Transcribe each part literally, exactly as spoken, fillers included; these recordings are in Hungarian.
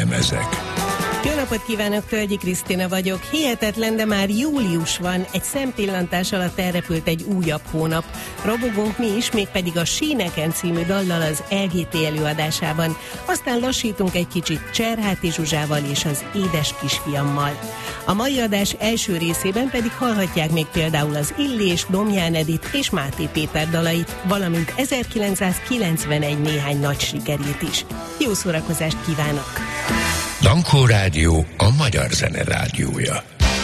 lemezek. Jó napot kívánok, Tölgyi Krisztina vagyok. Hihetetlen, de már július van, egy szempillantás alatt elrepült egy újabb hónap. Robogunk mi is, mégpedig a Síneken című dallal az el gé té előadásában. Aztán lassítunk egy kicsit Cserháti Zsuzsával és az édes kisfiammal. A mai adás első részében pedig hallhatják még például az Illés, Domján Edit és Máté Péter dalait, valamint ezerkilencszázkilencvenegy néhány nagy sikerét is. Jó szórakozást kívánok! Dankó Rádió, a magyar zene rádiója.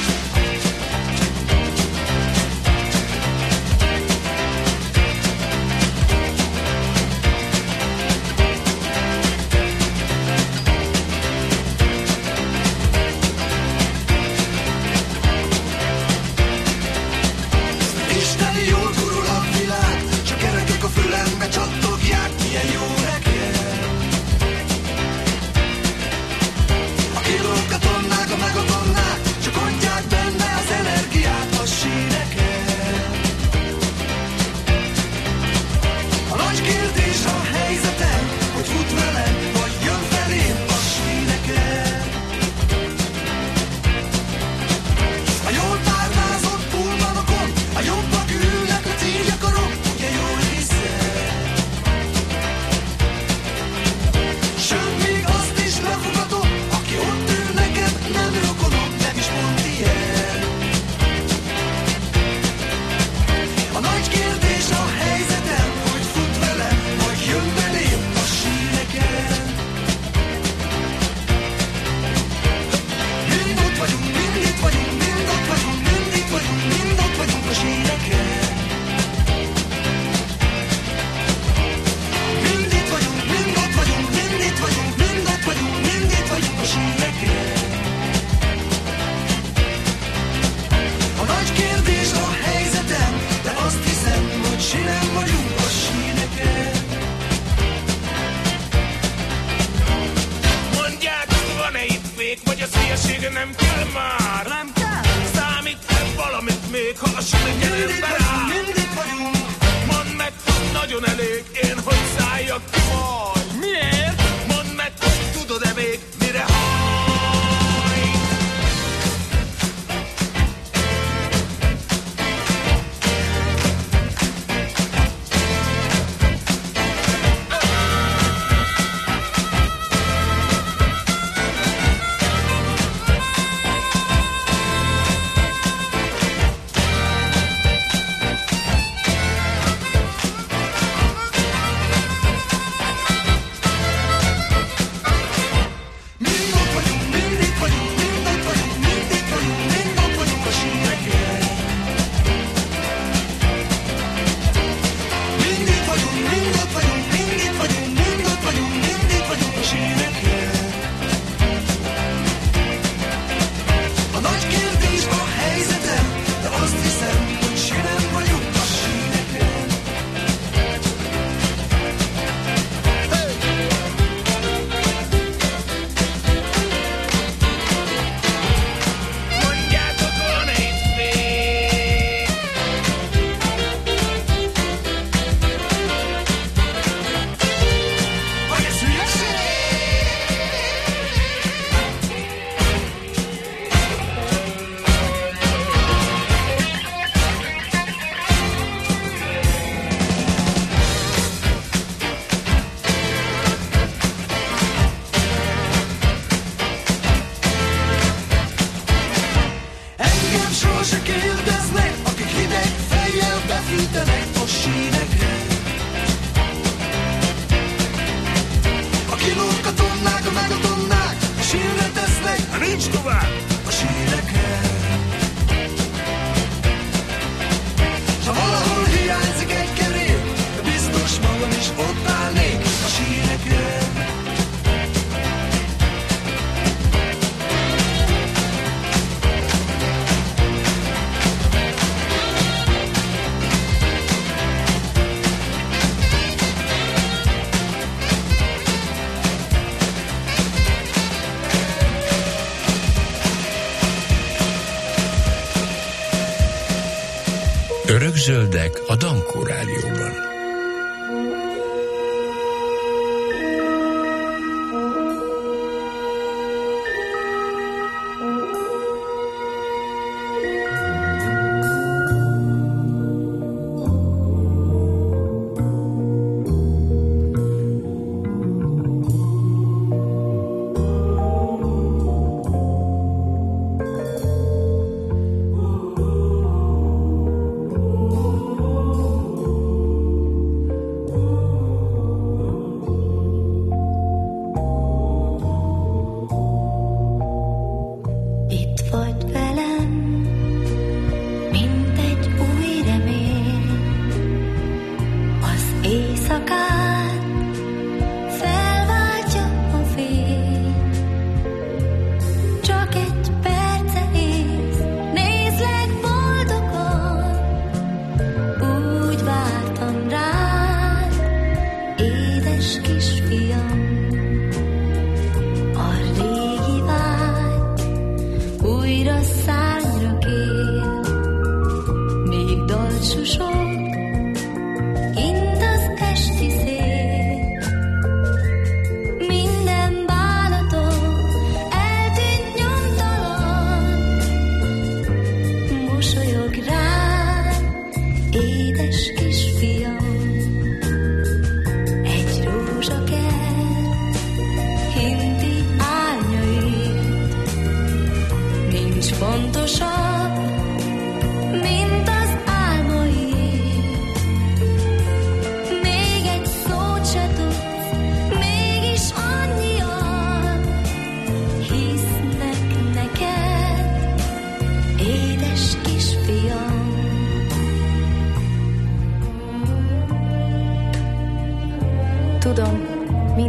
Örökzöldek a Dankó Rádióban.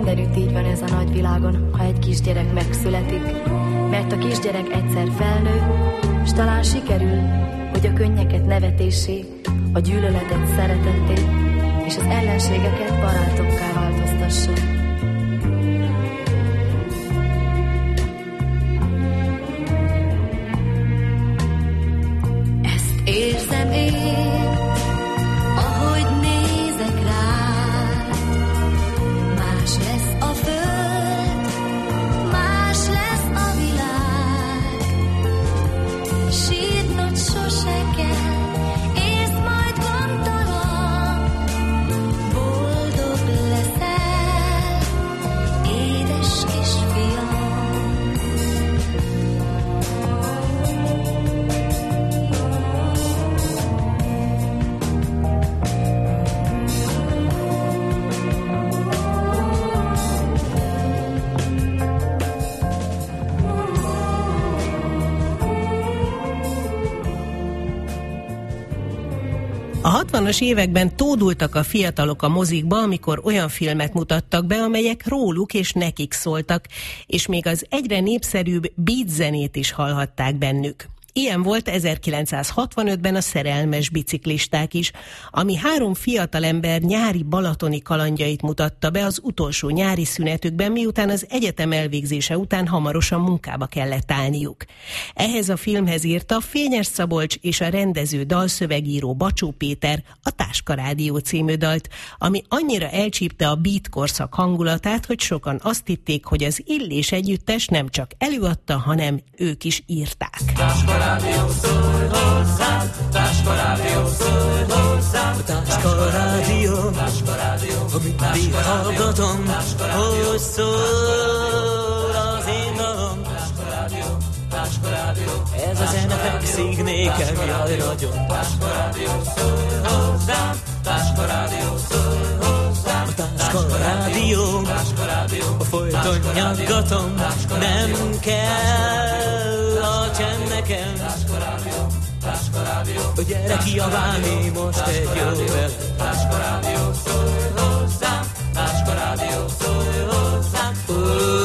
mindenütt így van ez a nagy világon, ha egy kisgyerek megszületik. Mert a kisgyerek egyszer felnő, s talán sikerül, hogy a könnyeket nevetésé, a gyűlöletet szeretetté, és az ellenségeket barátokká változtassa. Ezt érzem én, ahogy nézek rád. Más lesz a föld, más lesz a világ. Sírnod sose kell, ész majd gondtalan. Boldog leszel, édes kisfiam. A hatvanas években tódultak a fiatalok a mozikba, amikor olyan filmet mutattak be, amelyek róluk és nekik szóltak, és még az egyre népszerűbb beat zenét is hallhatták bennük. Ilyen volt ezerkilencszázhatvanötben a Szerelmes biciklisták is, ami három fiatalember nyári balatoni kalandjait mutatta be az utolsó nyári szünetükben, miután az egyetem elvégzése után hamarosan munkába kellett állniuk. Ehhez a filmhez írta Fényes Szabolcs és a rendező dalszövegíró Bacsó Péter a Táska Rádió című dalt, ami annyira elcsípte a beat korszak hangulatát, hogy sokan azt hitték, hogy az Illés együttes nem csak előadta, hanem ők is írták. Táska Rádió, szólj hozzám, Táska Rádió, szólj hozzám, Táska Rádió, Táska Rádió, amit mindig hallgatom, hogy szól az én dalom. Táska Rádió, Táska Rádió, Ez a zene fekszik nékem, jaj nagyon. Táska Rádió, szólj hozzám, Táska Rádió, szólj hozzám, Táska Rádió, Táska Rádió, folyton nyaggatom, nem kell a csend nekem. Táska Rádió, Táska Rádió, Gyere kiabálni most egy jó vele. Táska Rádió, szólj hozzám, Táska Rádió, szólj hozzám. Ó,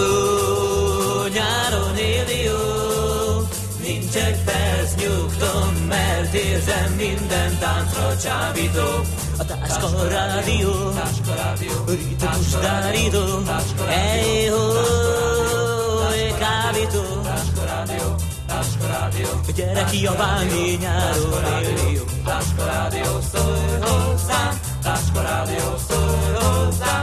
nyáron éli jó, nincs egy perc nyugtom, mert érzem minden táncra csábító. A Táska Rádió, Táska Rádió, ritmus dárító, ej-hó, kábító. Táska Rádió, Táska Rádió, Gyere kiabálni nyáron éli jó. Táska Rádió, szólj hozzám, Táska Rádió, szólj hozzám.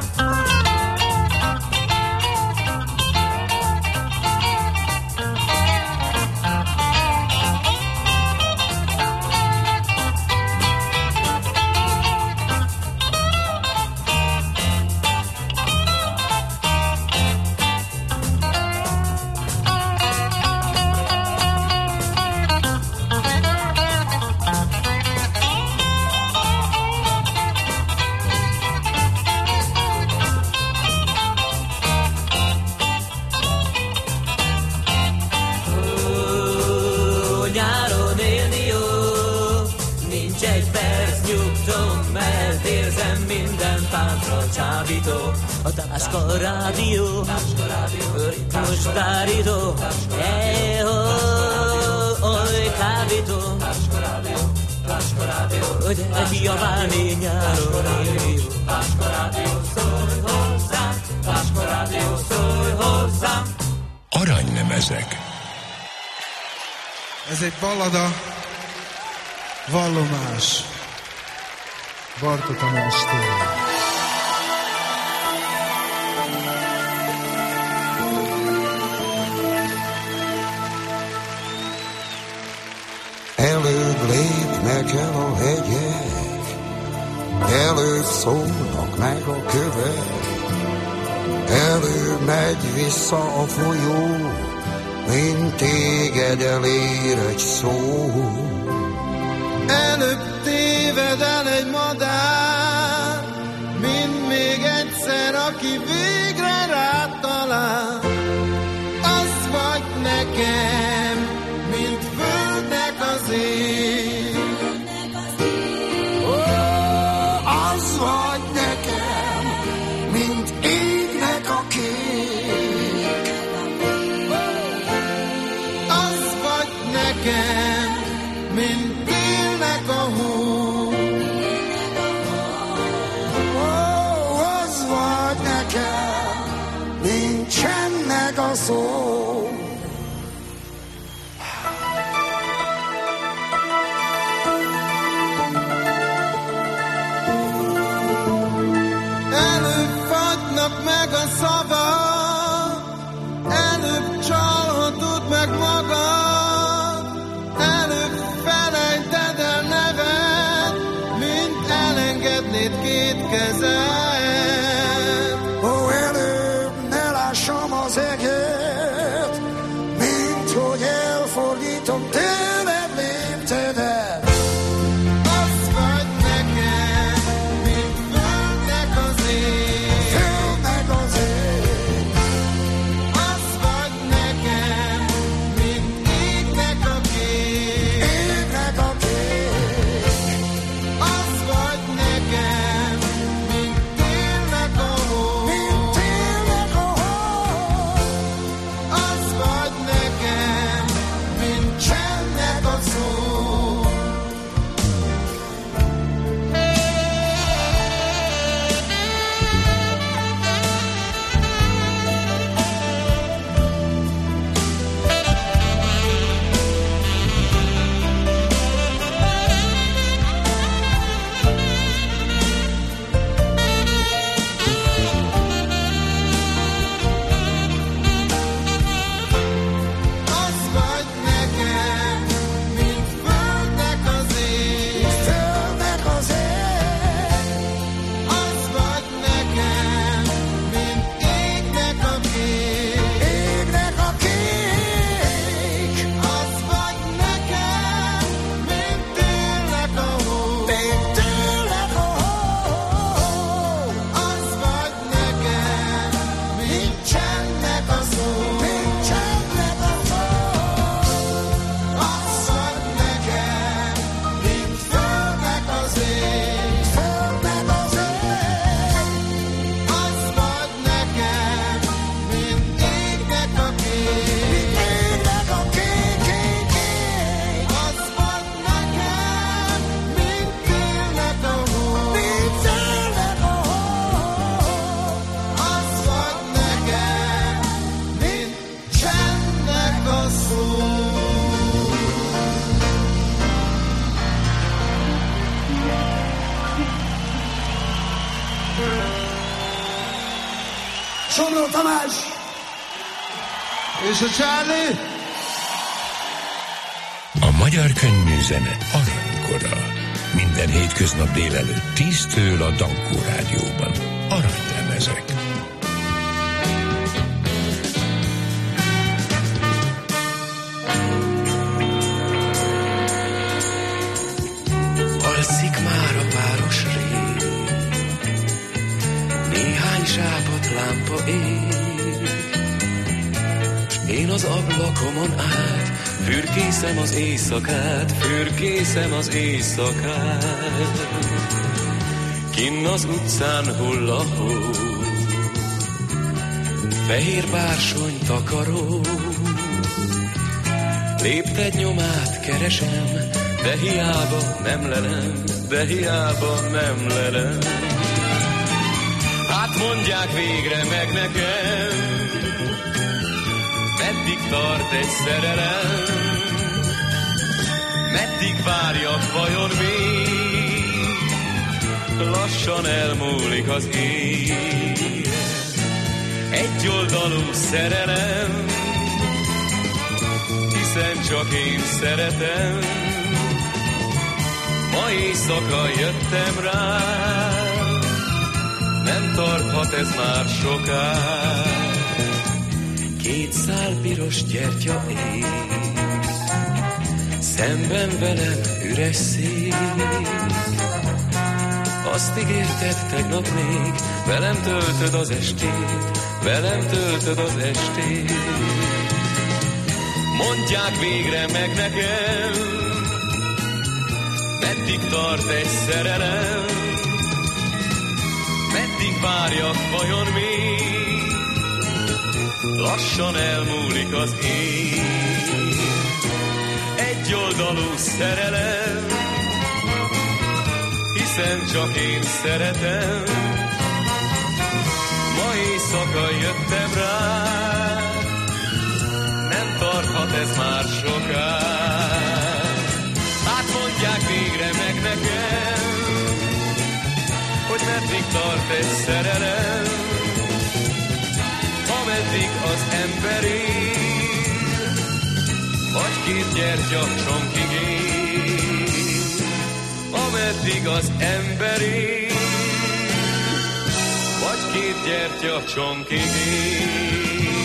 A Táska Rádió, ritmus dárító, ej-hó, oly kábító. Gyere kiabálni nyáron éli jó. Táska Rádió, szólj hozzám, Táska Rádió, szólj hozzám. Aranynemezek. Ez egy ballada, vallomás. Bartók Tamástól. Előbb lépnek el a hegyek, előbb szólnak meg a kövek, előbb megy vissza a folyó, mint téged elér egy szó. Előbb téved el egy madár, mint még egyszer, aki végre rád talál. Az vagy nekem, mint földnek az ég. Ó, az vagy nekem, mint égnek meg a szava, előbb csalhatod meg magad, előbb felejted el neved, mint elengednéd két kezed. Ó, előbb ne lássam az eget, mint hogy elfordítom tőled léptedet. Az vagy nekem, mint földnek az ég. Földnek az ég. Az vagy nekem, mint égnek a kék. Égnek a kék. Az vagy nekem, mint télnek a hó. Mint télnek a hó. Az vagy nekem, mint csendnek a szó. Az vagy nekem, mint földnek az ég. Földnek az ég. Az vagy nekem, mint égnek a kék. Égnek a kék. Az vagy nekem, mint télnek a hó. Mint télnek a hó. Az vagy nekem, mint csendnek a szó. Mint csendnek a szó. Az vagy nekem, mint földnek az ég. Földnek az ég. Az vagy nekem, mint égnek a kék. Égnek a kék, kék, kék. Az vagy nekem, mint télnek a hó. Mint télnek a hó. Az vagy nekem, mint csendnek a szó. Somló Tamás! És a Charlie? A magyar könnyűzene aranykora. Minden hétköznap délelőtt tíztől a Dankó Rádióban. Aranylemezek. Alszik már a város rég, néhány zsápat lámpa ég, s én az ablakomon át fürkészem az éjszakát, fürkészem az éjszakát. Kinn az utcán hull a hó, fehér bársony takaró, lépted nyomát keresem, de hiába nem lelem, de hiába nem lelem. Hát mondják végre meg nekem, meddig tart egy szerelem, meddig várjak vajon még, lassan elmúlik az élet. Egyoldalú szerelem, hiszen csak én szeretem. Ma éjszaka jöttem rá, nem tarthat ez már sokáig. Két szál piros gyertya ég, szemben velem üres szék. Azt ígérted tegnap még, velem töltöd az estét, velem töltöd az estét. Mondják végre meg nekem, meddig tart egy szerelem, meddig várjak vajon még, lassan elmúlik az év. Egyoldalú szerelem, hiszen csak én szeretem. Ma éjszaka jöttem rá, nem tarthat ez már sokáig. Hát mondják végre meg nekem, hogy meddig tart egy szerelem, ameddig az ember él, vagy két gyertya csonkig él, ameddig az ember él, vagy két gyertya csonkig él.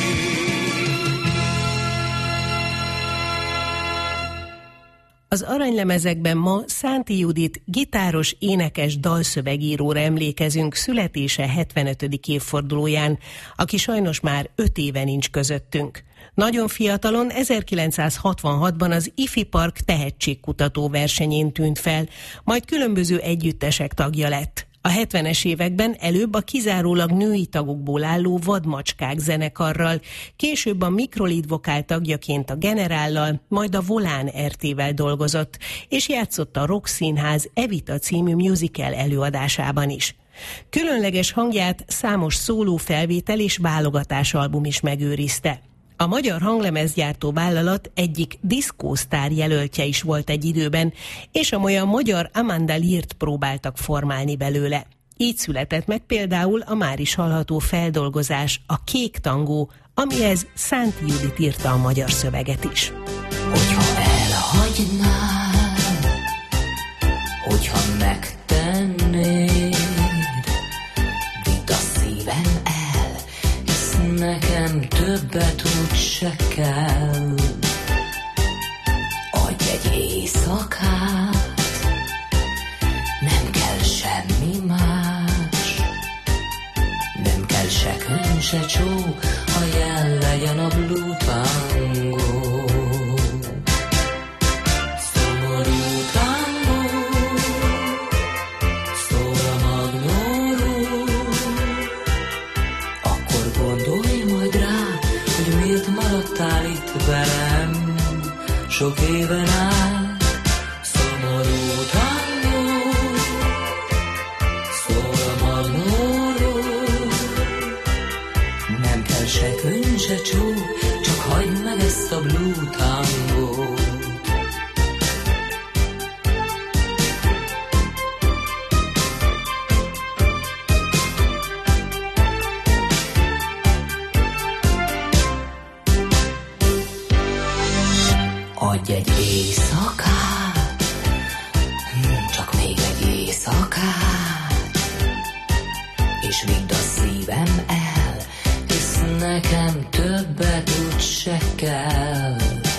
Az aranylemezekben ma Szánti Judit gitáros, énekes, dalszövegíróra emlékezünk születése hetvenötödik évfordulóján, aki sajnos már öt éve nincs közöttünk. Nagyon fiatalon, ezerkilencszázhatvanhatban az Ifi Park tehetségkutató versenyén tűnt fel, majd különböző együttesek tagja lett. A hetvenes években előbb a kizárólag női tagokból álló Vadmacskák zenekarral, később a Mikrolid vokál tagjaként a Generállal, majd a Volán er té-vel dolgozott, és játszott a Rock Színház Evita című musical előadásában is. Különleges hangját számos szóló felvétel és válogatás album is megőrizte. A magyar hanglemezgyártó vállalat egyik diszkósztár jelöltje is volt egy időben, és amolyan magyar Amanda Leart próbáltak formálni belőle. Így született meg például a már is hallható feldolgozás, a Kék tangó, amihez Szánti Judit írta a magyar szöveget is. Hogyha elhagynád, hogyha megtennéd, vidd a szívem el, hisz nekem többet úgy se kell. Adj egy éjszakát, nem kell semmi más, nem kell se könyv, se csó, ha jel legyen a blue tango. Szomorú tango, szól a magnóról, akkor gondolj majd rá, hogy miért maradtál itt velem sok éven át. Szomorú tango, szól a magnóról, nem kell se könyv, se csó, csak hagyd meg ezt a blue tangót. Adj egy éjszakát, csak még egy éjszakát, és vidd a szívem el, hisz nekem többet úgy se kell.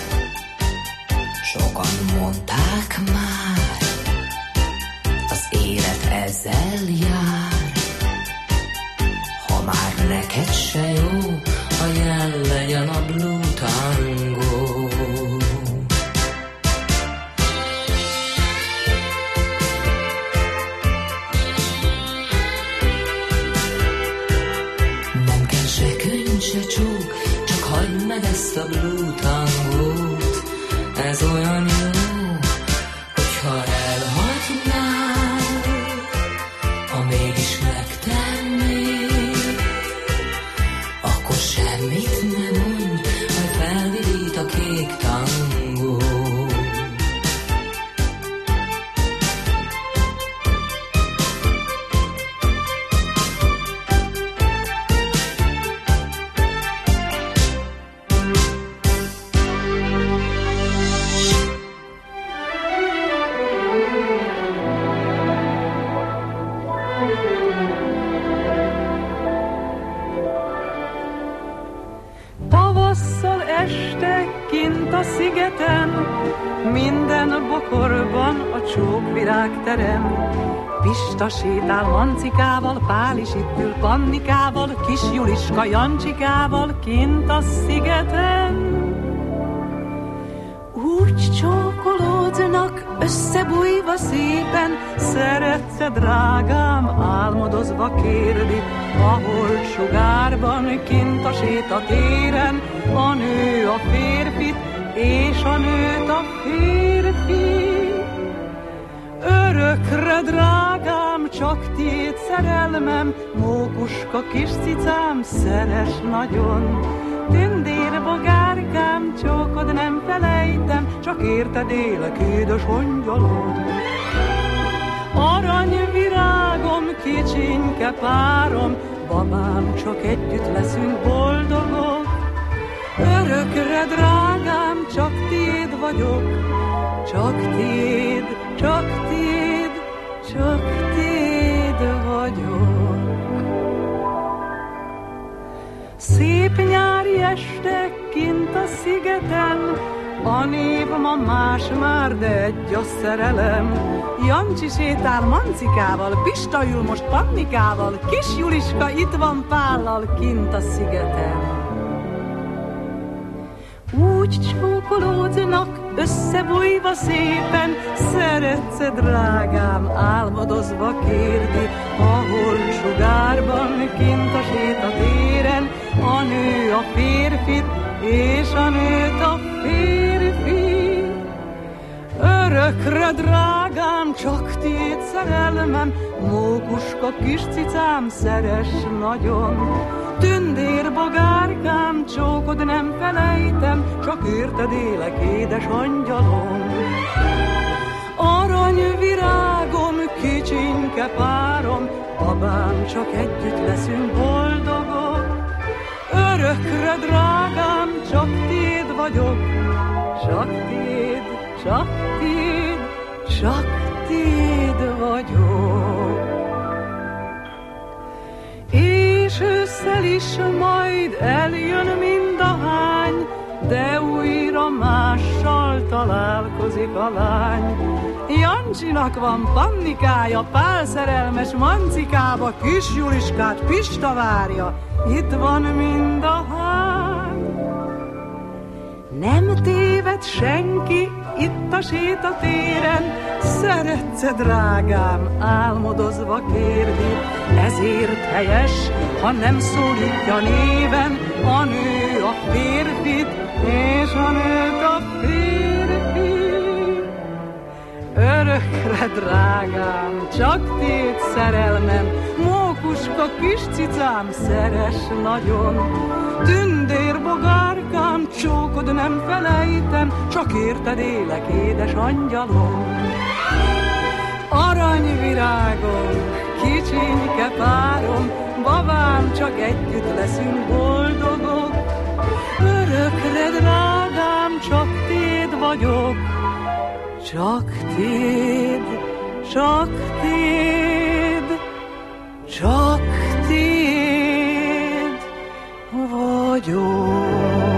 Sokan mondták már, az élet ezzel jár, ha már neked se jó, ha jel legyen a blue tango. Se csók, csak hagyd meg ezt a blue tangót. Ez olyan jó, hogyha elhagynál, ha mégis megtennéd, akkor semmit ne mondj, majd felvidít a kék tangó. Minden bokorban a csókvirágterem. Pista sétál Mancikával, Pál is itt ül Pannikával, kis Juliska Jancsikával kint a szigeten. Úgy csókolódnak összebújva szépen, szeretsz-e drágám, álmodozva kérdi, ahol sugárban kint a sétatéren, a nő a férfit, és a nőt a férfi. Örökre, drágám, csak tiéd szerelmem, mókuska kis cicám, szeres nagyon. Tündérbogárkám, csókod nem felejtem, csak érted élek, édes angyalom. Aranyvirágom, kicsinke párom, babám, csak együtt leszünk boldog boldogok. Örökre, drágám, csak tiéd vagyok, csak tiéd, csak tiéd, csak tiéd vagyok. Szép nyári este kint a szigeten, a név ma más már, de egy a szerelem. Jancsi sétál Mancikával, Pista ül most Pannikával, kis Juliska itt van Pállal kint a szigeten. Úgy csókolódnak összebújva szépen, szeretsz-e, drágám, álmodozva kérdi, ahol sugárban kint a sétatéren, a nő a férfit, és a nőt a férfi. Örökre, drágám, csak tiéd szerelmem, mókuska kis cicám, szeress nagyon. Tündérbogárkám, csókod nem felejtem, csak érted élek, édes angyalom. Aranyvirágom, kicsinke párom, babám, csak együtt leszünk boldogok. Örökre, drágám, csak tiéd vagyok, csak tiéd, csak tiéd, csak tiéd vagyok. És ősszel is majd eljön mind a hány, de újra mással találkozik a lány. Jancsinak van Pannikája, Pál szerelmes Mancikába, kis Juliskát Pista várja, itt van mind a hány. Nem téved senki itt a sétatéren, szeretsz-e, drágám, álmodozva kérdi, ezért helyes, ha nem szólítja néven a nő a férfit, és a nőt a férfi. Örökre, drágám, csak tiéd szerelmem, mókuska kis cicám, szeress nagyon. Tündérbogárkám, csókod nem felejtem, csak érted élek, édes angyalom. Aranyvirágom, kicsinke párom, babám, csak együtt leszünk boldogok. Örökre, drágám, csak tiéd vagyok, csak tiéd, csak tiéd, csak tiéd vagyok.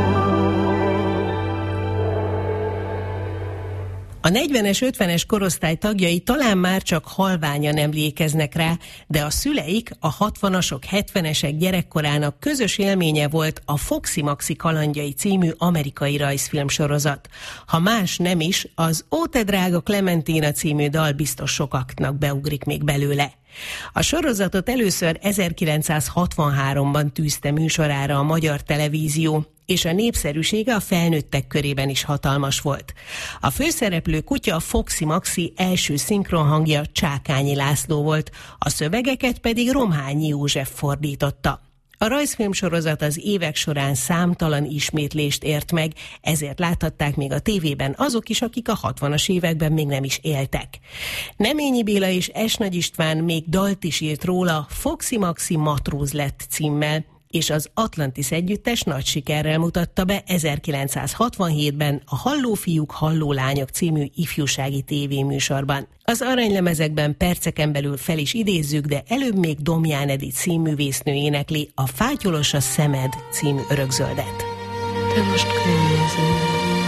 A negyvenes, ötvenes korosztály tagjai talán már csak halványan emlékeznek rá, de a szüleik, a hatvanasok, hetvenesek gyerekkorának közös élménye volt a Foxy Maxi kalandjai című amerikai rajzfilmsorozat. Ha más nem is, az Ó, te drága Clementina című dal biztos sokaknak beugrik még belőle. A sorozatot először ezerkilencszázhatvanháromban tűzte műsorára a Magyar Televízió, és a népszerűsége a felnőttek körében is hatalmas volt. A főszereplő kutya, a Foxy Maxi első szinkronhangja Csákányi László volt, a szövegeket pedig Romhányi József fordította. A rajzfilmsorozat az évek során számtalan ismétlést ért meg, ezért láthatták még a tévében azok is, akik a hatvanas években még nem is éltek. Neményi Béla és S. Nagy István még dalt is írt róla, Foxy Maxi matróz lett címmel, és az Atlantis együttes nagy sikerrel mutatta be ezerkilencszázhatvanhétben a Halló fiúk, halló lányok című ifjúsági tévéműsorban. Az aranylemezekben perceken belül fel is idézzük, de előbb még Domján Edith színművésznő énekli a Fátyolos a szemed című örökzöldet. Te most könnyező,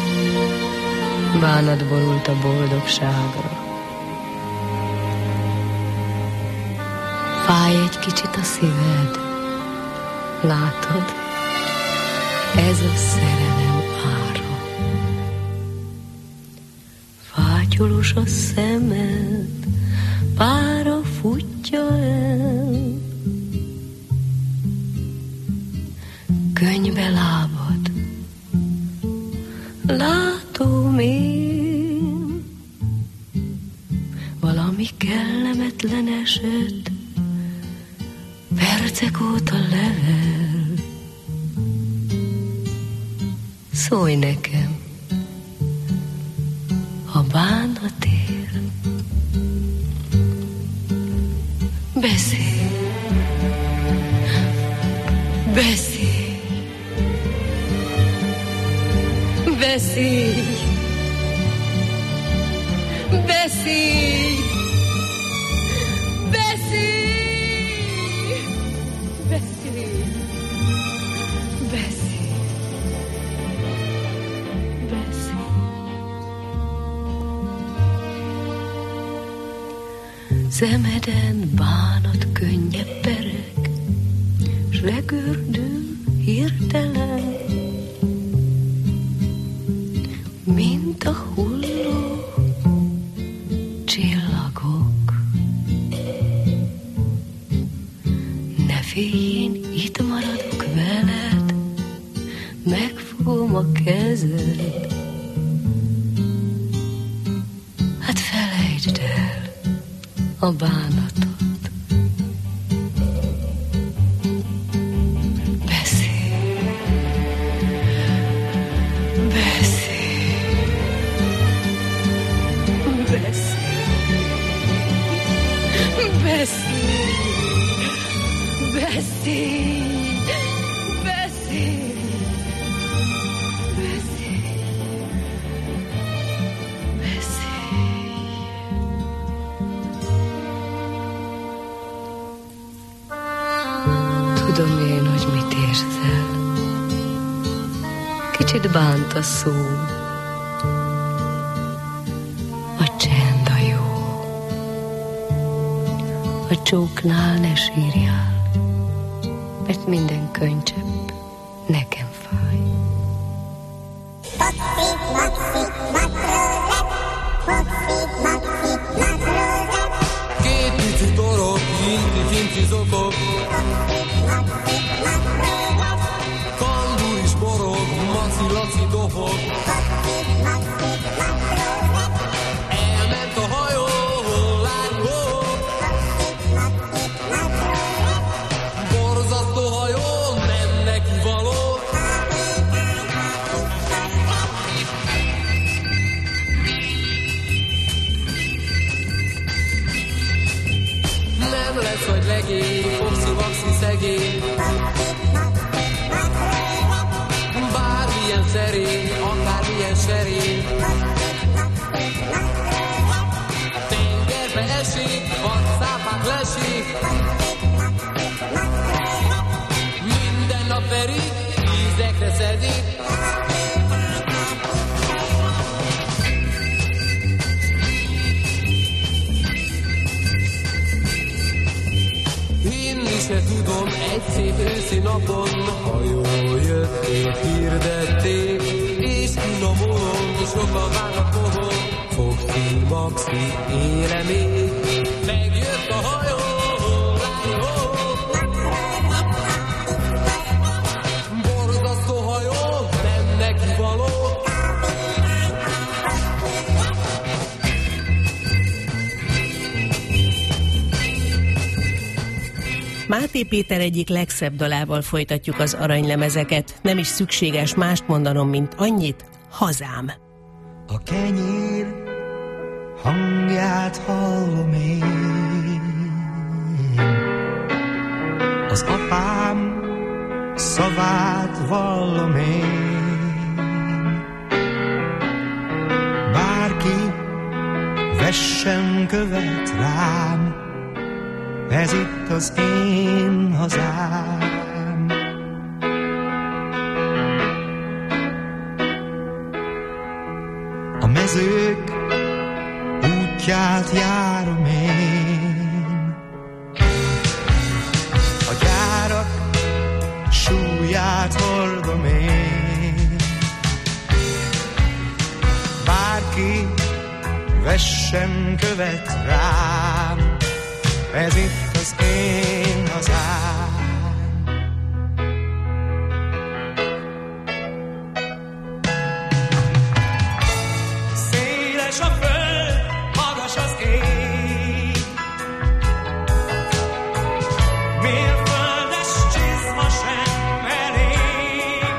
bánat borult a boldogságra. Fáj egy kicsit a szíved, látod, ez a szerelem ára. Fátyolos a szemed, pára futja el, könnybe lábad, látom én, valami kellemetlen eset, percek óta level. Szólj nekem, ha bánat ér. Beszélj, beszélj, Beszélj, beszélj, beszélj, beszélj, beszélj, beszélj. Szemeden bánat könnyebb pereg, s legördül hirtelen, mint a hulló csillagok. Ne félj, én itt maradok veled, megfogom a kezed. Hát felejtsd el a bánatot. Tudom én, hogy mit érzel. Kicsit bánt a szó, a csend a jó. A csóknál ne sírjál, mert minden könycsepp nekem fáj. Maxi, maxi, maxrózsák, maxi, maxi, maxrózsák. Két pici torok, kinti, kinti zokok. Maxi, maxrózsák. Kandúr is borog, maci, laci dohog. Maxi, maxi, maxrózsák. Elment a hajó, lángol. Maxi, maxi, maxrózsák. Borzasztó hajó, nem neki való. Nem lesz, hogy legény, foxi-maxi szegény. Bármilyen szerény, akármilyen serény. Tengerbe esik, vadszápák lesik. Minden nap verik, ízekre szedik. Hinni se tudom egy szép őszi napon, ha jól jötték, hirdették, és finomulom, és sokan várnak pohon. Foxi, maxi, éle még, megjött a hajó, lájó. Borzasztó hajó, nem neki való. Máté Péter egyik legszebb dalával folytatjuk az aranylemezeket. Nem is szükséges mást mondanom, mint annyit: hazám. A kenyér hangját hallom én, az apám szavát vallom én. Bárki vessen követ rám, ez itt az én hazám. A mezők útját járom én, a gyárak súlyát hordom én. Bárki vessen követ rám, ez itt az én hazám. Széles a föld, magas az ég, mérföldes csizma sem elég.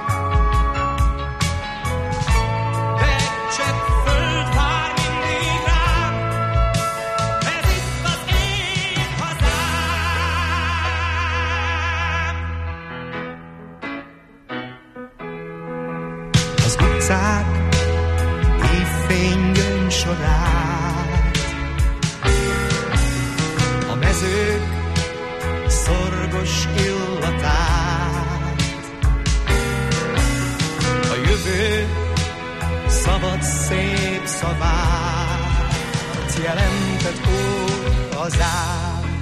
De egy csepp föld vár mindig rám, ez itt az én hazám. az utcák évfénygöny sorát, a mezők szorgos illatát, a jövő szabad szép szavát jelentett ó hazám.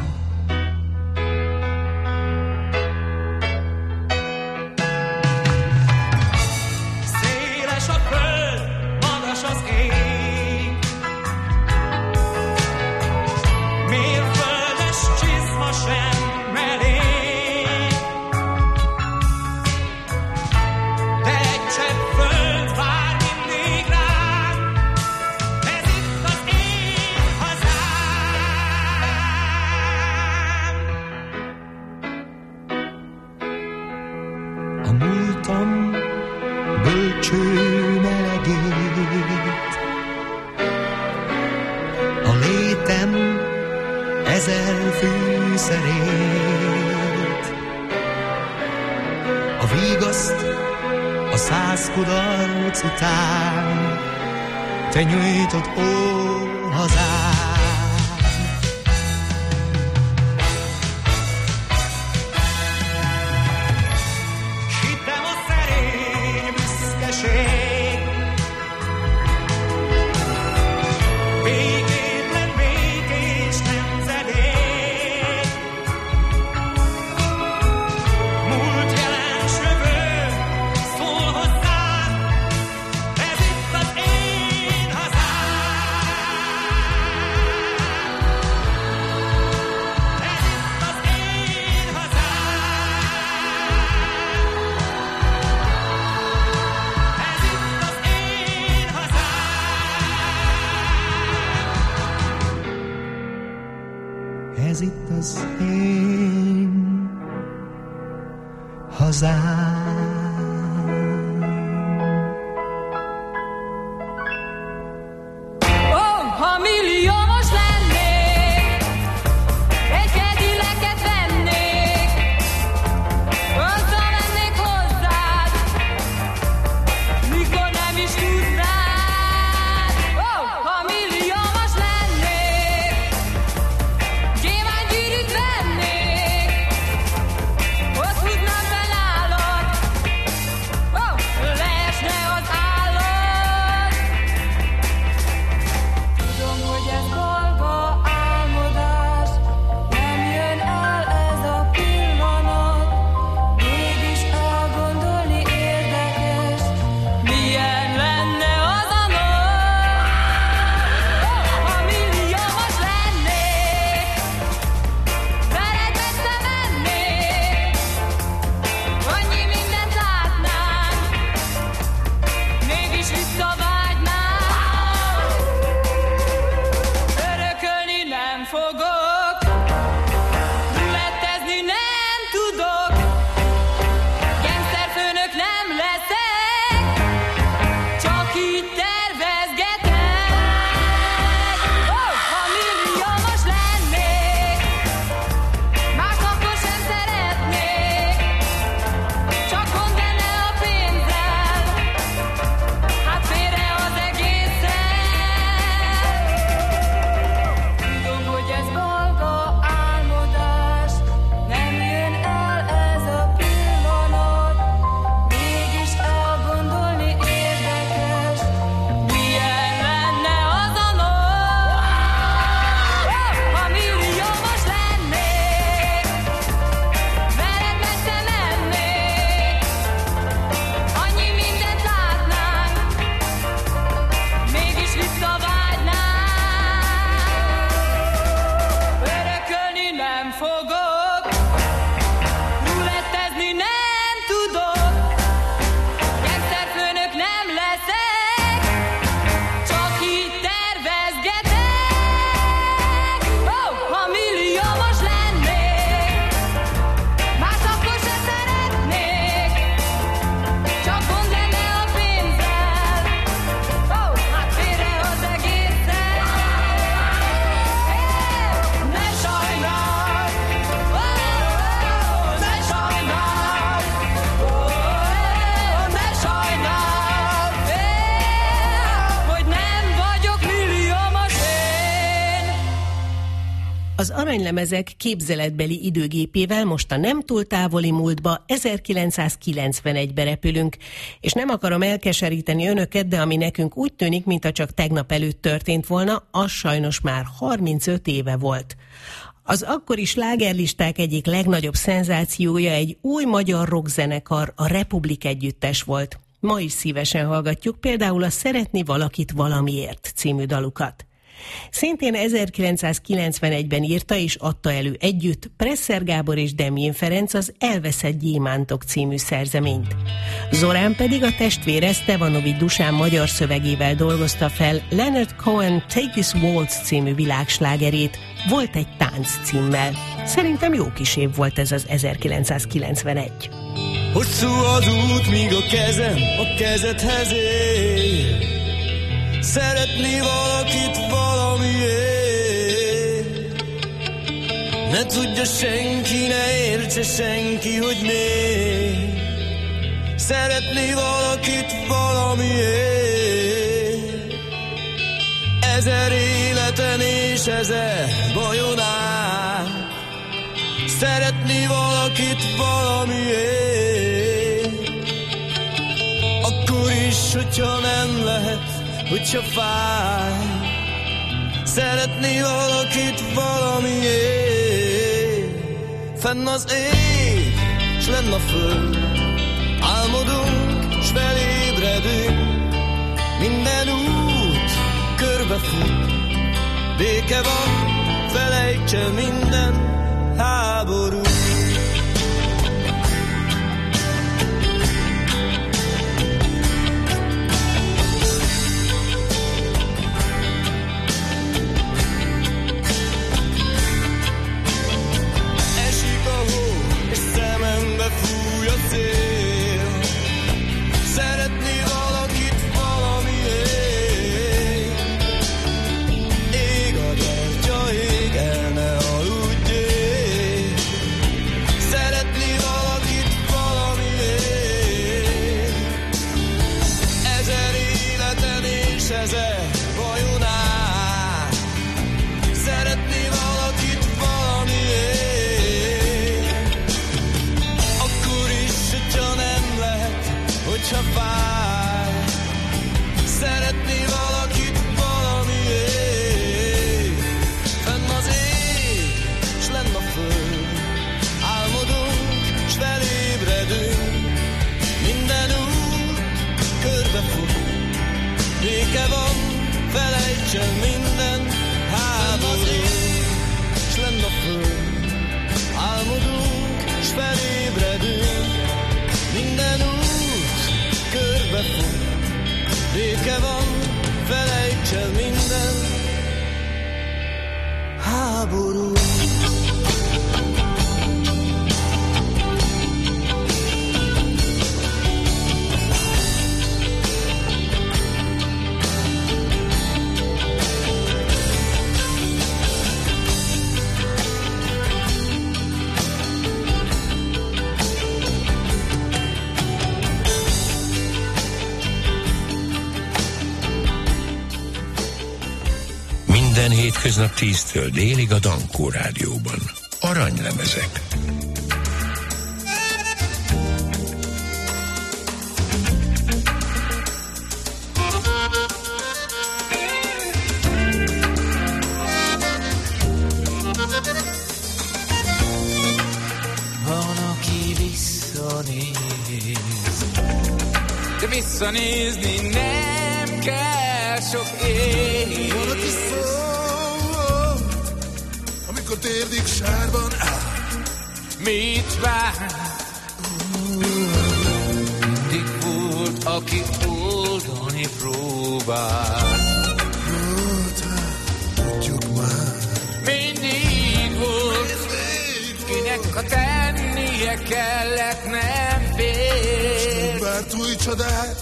Kudarc után te nyújtod ó hazám. Hittem a szerény büszkeség, végétlen békés nemzedék, múlt jelen jövő szól hozzá. Ez itt az én hazám. Oh, ha milliómos lennék, egy Cadillacet vennék, azzal mennék hozzád, mikor nem is tudnád. Oh, ha milliómos lennék, gyémántgyűrűt vennék, ott húznám be nálad, Az aranylemezek képzeletbeli időgépével most a nem túl távoli múltba, ezerkilencszázkilencvenegybe repülünk, és nem akarom elkeseríteni önöket, de ami nekünk úgy tűnik, mintha csak tegnap előtt történt volna, az sajnos már harmincöt éve volt. Az akkori slágerlisták egyik legnagyobb szenzációja egy új magyar rockzenekar, a Republik együttes volt. Ma is szívesen hallgatjuk például a Szeretni valakit valamiért című dalukat. Szintén ezerkilencszázkilencvenegyben írta és adta elő együtt Presser Gábor és Demjén Ferenc az Elveszett gyémántok című szerzeményt. Zorán pedig a testvére Stevanovics Dusán magyar szövegével dolgozta fel Leonard Cohen Take This Waltz című világslágerét, Volt egy tánc címmel. Szerintem jó kis év volt ez az ezerkilencszázkilencvenegy. Hosszú az út, míg a kezem a kezedhez ér. Szeretni valakit valamiért. Ne tudja senki, ne értse senki, hogy miért. Szeretni valakit valamiért. Ezer életen és ezer bajon át. Szeretni valakit valamiért. Akkor is, hogyha nem lehet, hogyha fáj. Szeretni valakit valamiért. Fenn az ég, s lenn a föld. Álmodunk, s felébredünk. Minden út körbefut. Béke van, felejtse minden háború. Esik a hó, és szemembe fúj a szél. Szeretni valakit valamiért. Ég a gyertya, ég el, ne aludjél. Szeretni valakit valamiért. Ezer életen és ezer bajon át. Szeretni valakit valamiért. Akkor is, hogyha nem lehet, hogyha fáj. Szeretni valakit valamiért. Fenn az ég, s lenn a föld. Álmodunk, s felébredünk. Minden út körbefut. Béke van, felejtse minden háború. S lenn a föld. Álmodunk, s felébredünk. Minden út körbefut. Béke van, felejtse minden háború. Minden hétköznap tíztől délig a Dankó Rádióban. Aranylemezek. Van, aki visszanéz, de visszanézni nem kell sok év. Van, aki szól, amikor térdik sárban áll. Mit vár? Mindig volt, aki oldani próbál. Tudjuk már. Mindig volt, kinek a tennie kellett, nem fél. Nem várt új csodát.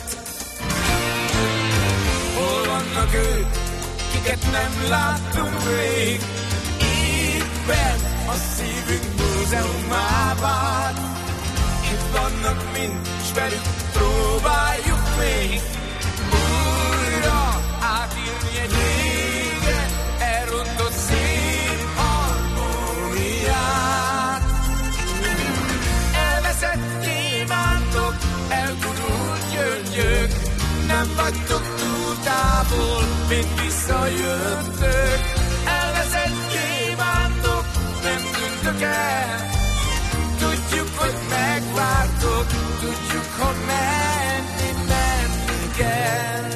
Hol vannak ők, kiket nem láttunk rég? Éppen a szívünk múzeumában. Itt vannak mind, s velük próbáljuk még újra átírni egy régen elrontott szép hal nem vagytok túl távol, mint visszajöttök. Elveszett gyémántok, nem tűntök el. Tudjuk, hogy megvártok, tudjuk, ha menni, menni kell.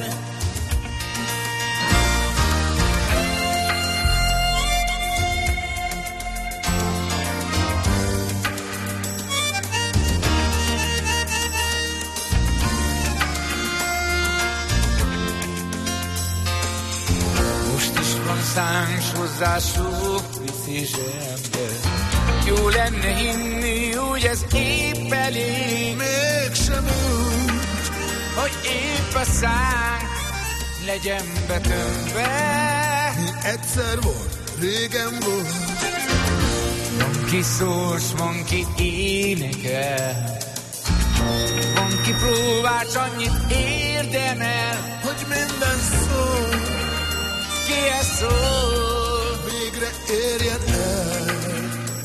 Száncs hozzásuk viszi zsembe. Jó lenne hinni, úgy ez épp elég. Mégsem úgy, hogy épp a szánk legyen betömve. Mi egyszer volt, régen volt. Van ki szól, s van ki énekel. Van ki próbál, s annyit érdemel, hogy minden szól. Kihez szól, végre érjen el.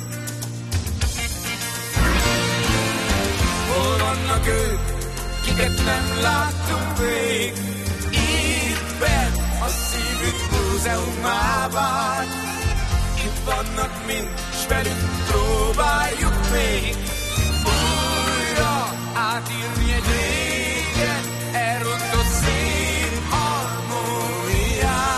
Hol vannak ők, kiket nem láttunk még? Itt benn a szívük múzeumában. Itt vannak mind, s velük próbáljuk még újra átírni egy régen elrontott szép harmóniát.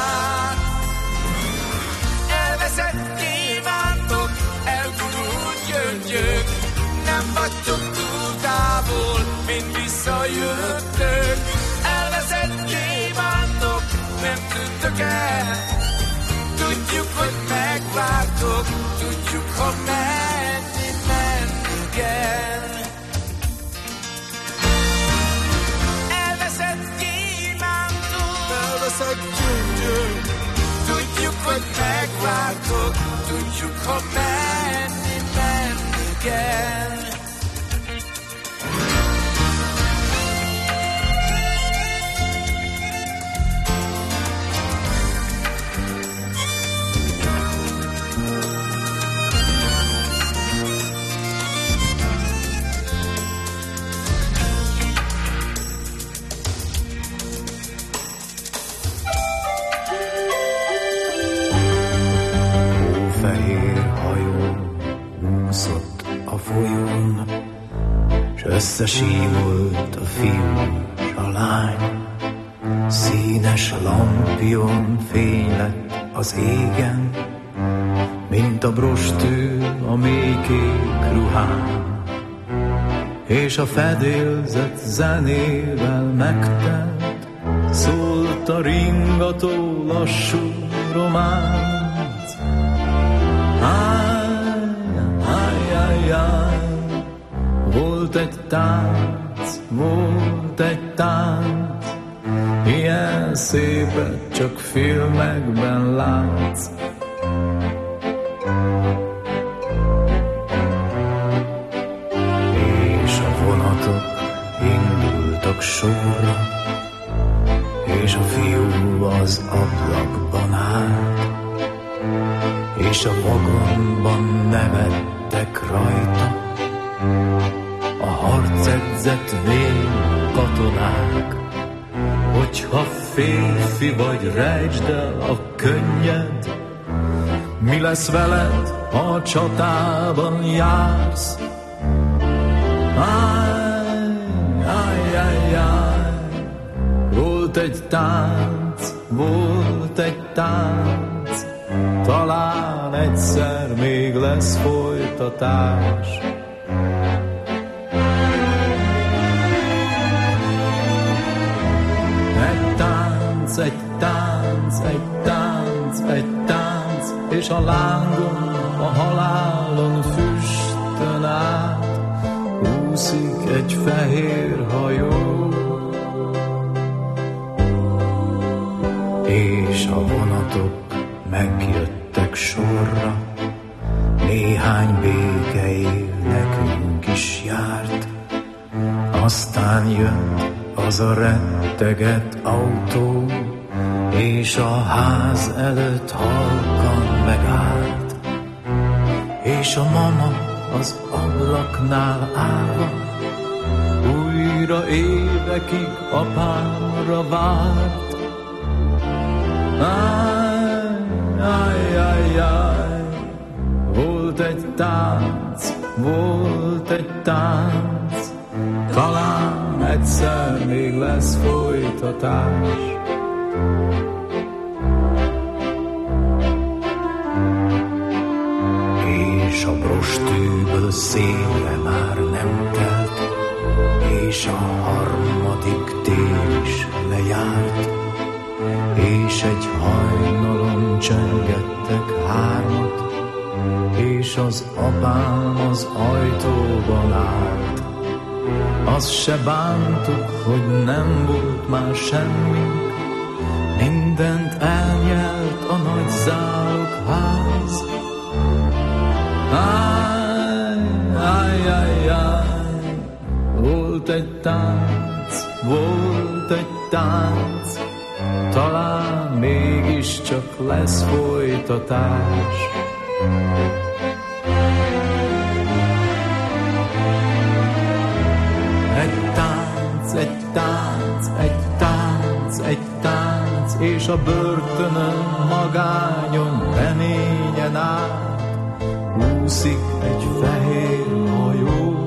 Elveszett kívántok, elgurult gyöngyök, nem vagytok túl távol, mint visszajöttök. Elveszett kívántok, nem tűntök el. Tudjuk, hogy megvártok, tudjuk, ha menni, menni kell. Elveszett kívántok, elveszett gyöngyök, tudjuk, hogy megvártok, tudjuk, ha menni, menni kell. Folyón, s összesívolt a fiú s a lány. Színes lampion fény lett az égen, mint a brostű a mélykék ruhán, és a fedélzet zenével megtelt, szólt a ringató lassú románc. Volt egy tánc, volt egy tánc, ilyen szépet csak filmekben látsz. És a vonatok indultak sorra, és a fiú az ablakban állt, és a vagonban nevettek rajta a harcedzett vér katonák. Hogyha férfi vagy, rejtsd el a könnyed, mi lesz veled, ha a csatában jársz. Áj, áj, áj, áj. Volt egy tánc, volt egy tánc, talán egyszer még lesz folytatás. Egy tánc, egy tánc, egy tánc, egy tánc, és a lángon, a halálon füstön át úszik egy fehér hajó. És a vonatok megjöttek sorra, néhány békeév nekünk is járt. Aztán jött az a retteget autó, és a ház előtt halkan megállt. És a mama az ablaknál állva újra újra évekig apámra várt. Áj, áj, áj, áj, volt egy tánc, volt egy tánc, talán egyszer még lesz folytatás. És a brostűből szélre már nem kelt, és a harmadik tél is lejárt, és egy hajnalon csöngettek hármat, és az apám az ajtóban állt. Azt se bántuk, hogy nem volt már semmi, mindent elnyelt a nagy zálogház. Áj, áj, áj, áj, volt egy tánc, volt egy tánc, talán mégiscsak lesz folytatás. Egy tánc, egy tánc, egy tánc, egy tánc, és a börtönön magányon reményen át úszik egy fehér hajó.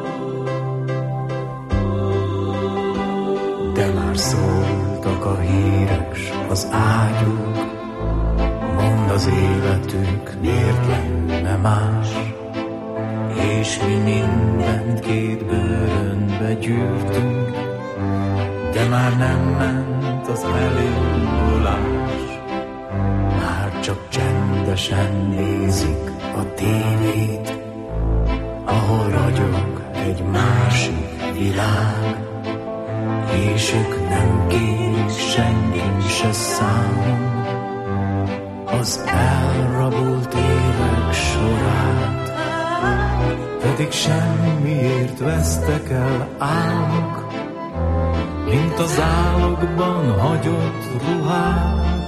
De már szóltak a hírek, s az ágyúk, mondd az életünk miért lenne más, és mi mindent két bőrönbe gyűrtünk, de már nem ment az elindulás. Már csak csendesen nézik a tévét, ahol ragyog egy másik világ, és ők nem kérik senkin se számon az elrabolt évek sorát. Pedig semmiért vesztek el álmok, mint az álogban hagyott ruhák.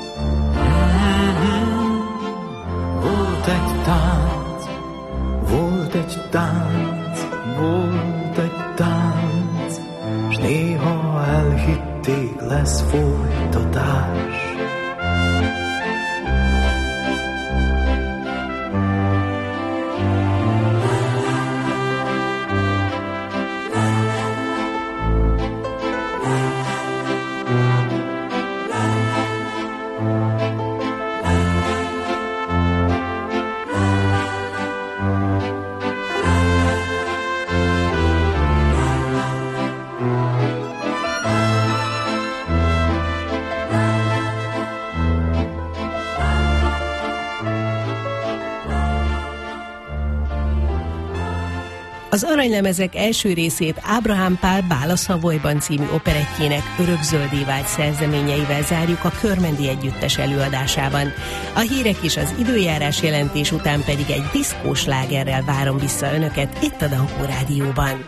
Mm-hmm. Volt egy tánc, volt egy tánc, volt egy tánc, s néha elhitték, lesz folytatás. Az Aranylemezek első részét Ábrahám Pál Bál a Szavolyban című operettjének örökzöldé vált szerzeményeivel zárjuk a Körmendi Együttes előadásában. A hírek és az időjárás jelentés után pedig egy diszkós slágerrel várom vissza önöket itt a Dankó Rádióban.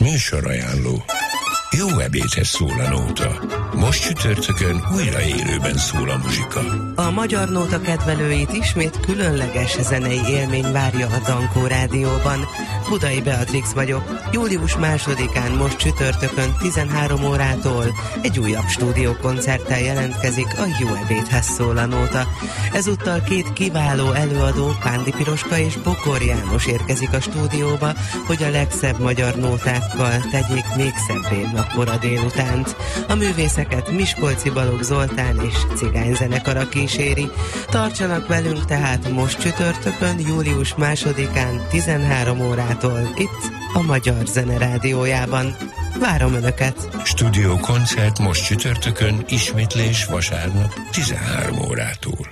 Műsorajánló. Jó ebédhez szól a nóta. Most csütörtökön újra élőben szól a muzsika. A Magyar Nóta kedvelőit ismét különleges zenei élmény várja a Dankó Rádióban. Budai Beatrix vagyok. Július másodikán most csütörtökön tizenhárom órától egy újabb stúdiókoncerttel jelentkezik a Jó ebédhez szól a nóta. Ezúttal két kiváló előadó, Pándi Piroska és Bokor János érkezik a stúdióba, hogy a legszebb magyar nótákkal tegyék még szebbé napkora délutánt. A művészeket Miskolci Balogh Zoltán és cigányzenekara kíséri. Tartsanak velünk tehát most csütörtökön, július másodikán tizenhárom órától itt a Magyar Zene Rádiójában. Várom Önöket! Stúdió koncert most csütörtökön, ismétlés vasárnap tizenhárom órától.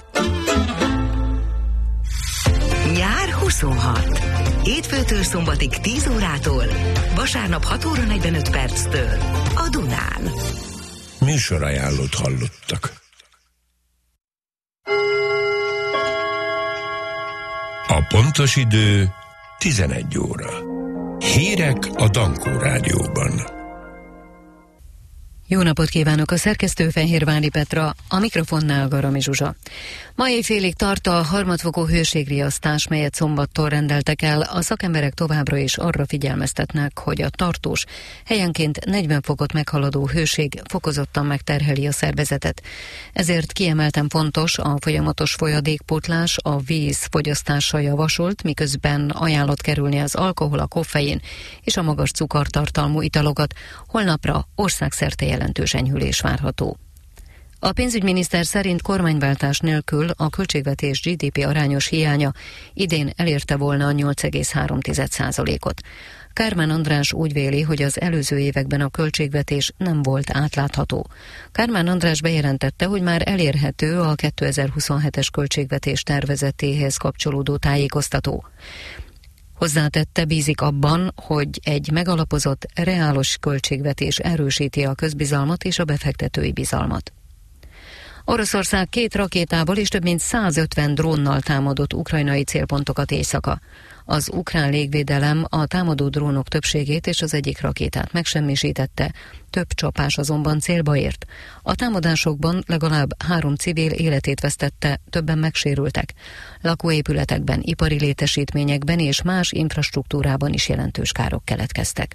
Nyár huszonhat. Hétfőtől szombatig tíz órától, vasárnap hat óra negyvenöt perctől a Dunán. Műsorajánlót hallottak. A pontos idő tizenegy óra. Hírek a Dankó Rádióban. Jó napot kívánok, a szerkesztő Fehérvári Petra, a mikrofonnál Garami Zsuzsa. Ma éjfélig tart a harmadfokú hőségriasztás, melyet szombattól rendeltek el. A szakemberek továbbra is arra figyelmeztetnek, hogy a tartós, helyenként negyven fokot meghaladó hőség fokozottan megterheli a szervezetet. Ezért kiemelten fontos a folyamatos folyadékpótlás, a víz fogyasztása javasolt, miközben ajánlott kerülni az alkohol, a koffein és a magas cukortartalmú italokat. Holnapra országszerte jelentős enyhülés várható. A pénzügyminiszter szerint kormányváltás nélkül a költségvetés gé dé pé arányos hiánya idén elérte volna a nyolc egész három százalékot. Kármán András úgy véli, hogy az előző években a költségvetés nem volt átlátható. Kármán András bejelentette, hogy már elérhető a kétezer-huszonhetes költségvetés tervezetéhez kapcsolódó tájékoztató. Hozzátette, bízik abban, hogy egy megalapozott, reálos költségvetés erősíti a közbizalmat és a befektetői bizalmat. Oroszország két rakétával és több mint százötven drónnal támadott ukrajnai célpontokat éjszaka. Az ukrán légvédelem a támadó drónok többségét és az egyik rakétát megsemmisítette, több csapás azonban célba ért. A támadásokban legalább három civil életét vesztette, többen megsérültek. Lakóépületekben, ipari létesítményekben és más infrastruktúrában is jelentős károk keletkeztek.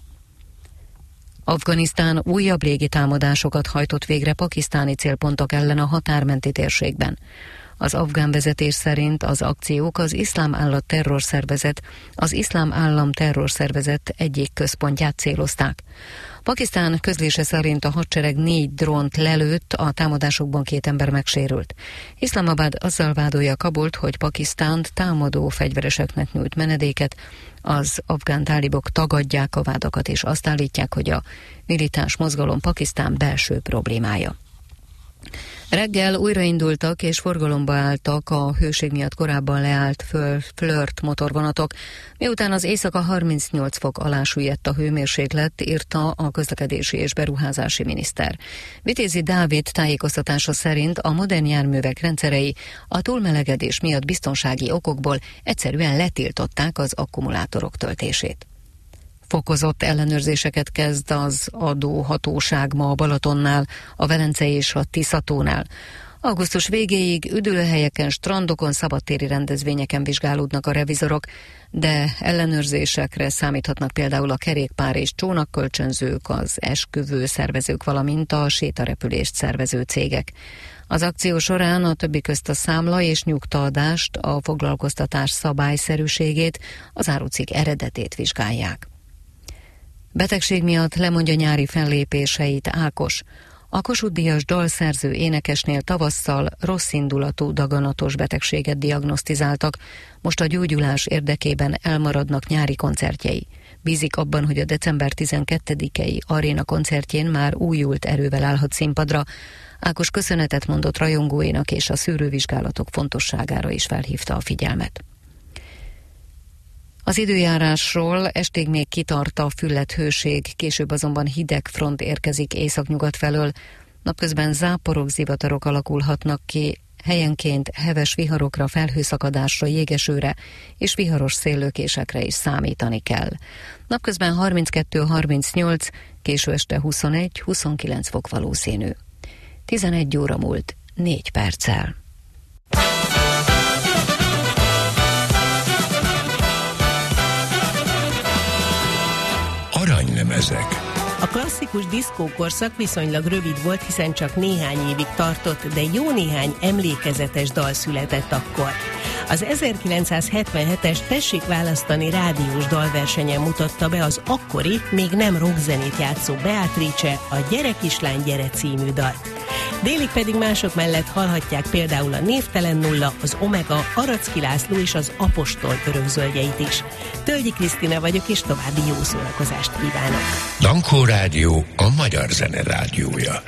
Afganisztán újabb légitámadásokat hajtott végre pakisztáni célpontok ellen a határmenti térségben. Az afgán vezetés szerint az akciók az Iszlám Állam terrorszervezet, az Iszlám Állam terrorszervezet egyik központját célozták. Pakisztán közlése szerint a hadsereg négy drónt lelőtt, a támadásokban két ember megsérült. Iszlamabad azzal vádolja Kabult, hogy Pakisztánt támadó fegyvereseknek nyújt menedéket. Az afgán tálibok tagadják a vádakat, és azt állítják, hogy a militáns mozgalom Pakisztán belső problémája. Reggel újraindultak és forgalomba álltak a hőség miatt korábban leállt föl flört motorvonatok, miután az éjszaka harmincnyolc fok alá süllyedt a hőmérséklet, írta a közlekedési és beruházási miniszter. Vitézi Dávid tájékoztatása szerint a modern járművek rendszerei a túlmelegedés miatt biztonsági okokból egyszerűen letiltották az akkumulátorok töltését. Fokozott ellenőrzéseket kezd az adóhatóság ma a Balatonnál, a Velencei és a Tiszatónál. Augusztus végéig üdülőhelyeken, strandokon, szabadtéri rendezvényeken vizsgálódnak a revizorok, de ellenőrzésekre számíthatnak például a kerékpár és csónakkölcsönzők, az esküvő szervezők, valamint a sétarepülést szervező cégek. Az akció során a többi közt a számla és nyugtaadást, a foglalkoztatás szabályszerűségét, az árucikk eredetét vizsgálják. Betegség miatt lemondja nyári fellépéseit Ákos. A Kossuth-díjas dalszerző énekesnél tavasszal rosszindulatú daganatos betegséget diagnosztizáltak, most a gyógyulás érdekében elmaradnak nyári koncertjei. Bízik abban, hogy a december tizenkettedikei aréna koncertjén már újult erővel állhat színpadra. Ákos köszönetet mondott rajongóinak, és a szűrővizsgálatok fontosságára is felhívta a figyelmet. Az időjárásról: estig még kitart a füllet hőség, később azonban hideg front érkezik északnyugat felől. Napközben záporok, zivatarok alakulhatnak ki, helyenként heves viharokra, felhőszakadásra, jégesőre és viharos széllökésekre is számítani kell. Napközben harminckettő harmincnyolc, késő este huszonegy huszonkilenc fok valószínű. tizenegy óra múlt négy perccel. Aranylemezek. A klasszikus diszkókorszak viszonylag rövid volt, hiszen csak néhány évig tartott, de jó néhány emlékezetes dal született akkor. Az ezerkilencszázhetvenhetes Tessék választani rádiós dalversenyen mutatta be az akkori, még nem rockzenét játszó Beatrice a Gyere kislány, gyere című dalt. Délig pedig mások mellett hallhatják például a Névtelen Nulla, az Omega, Aracki László és az Apostol örökzöldjeit is. Tölgyi Krisztina vagyok, és további jó szórakozást kívánok. Dankó Rádió, a magyar zene rádiója.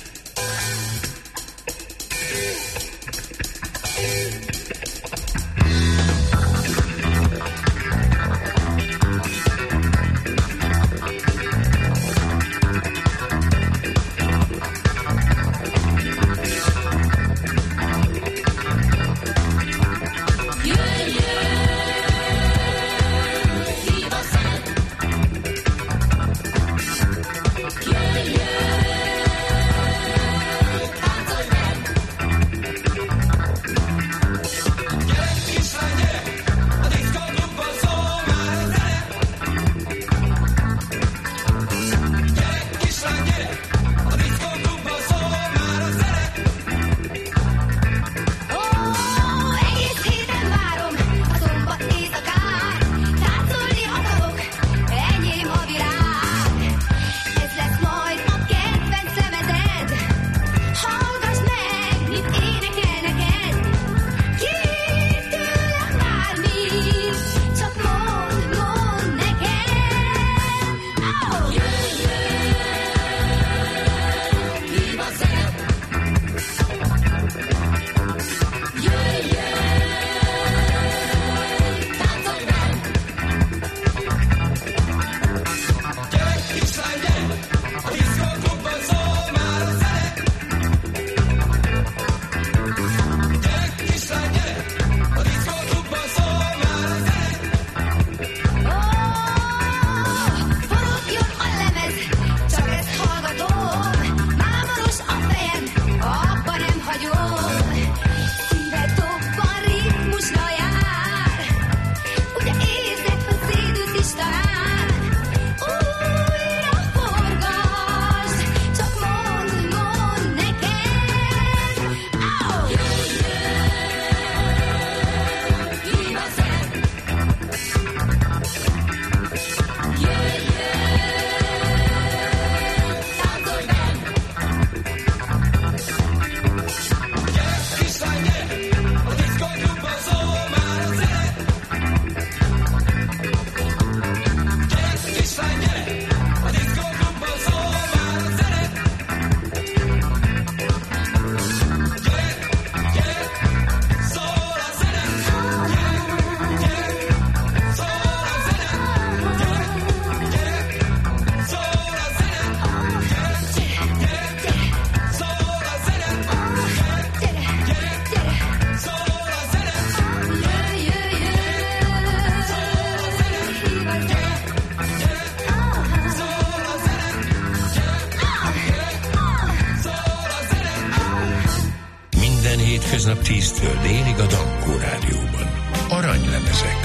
hétköznap tíztől délig a Dankó Rádióban. Aranylemezek.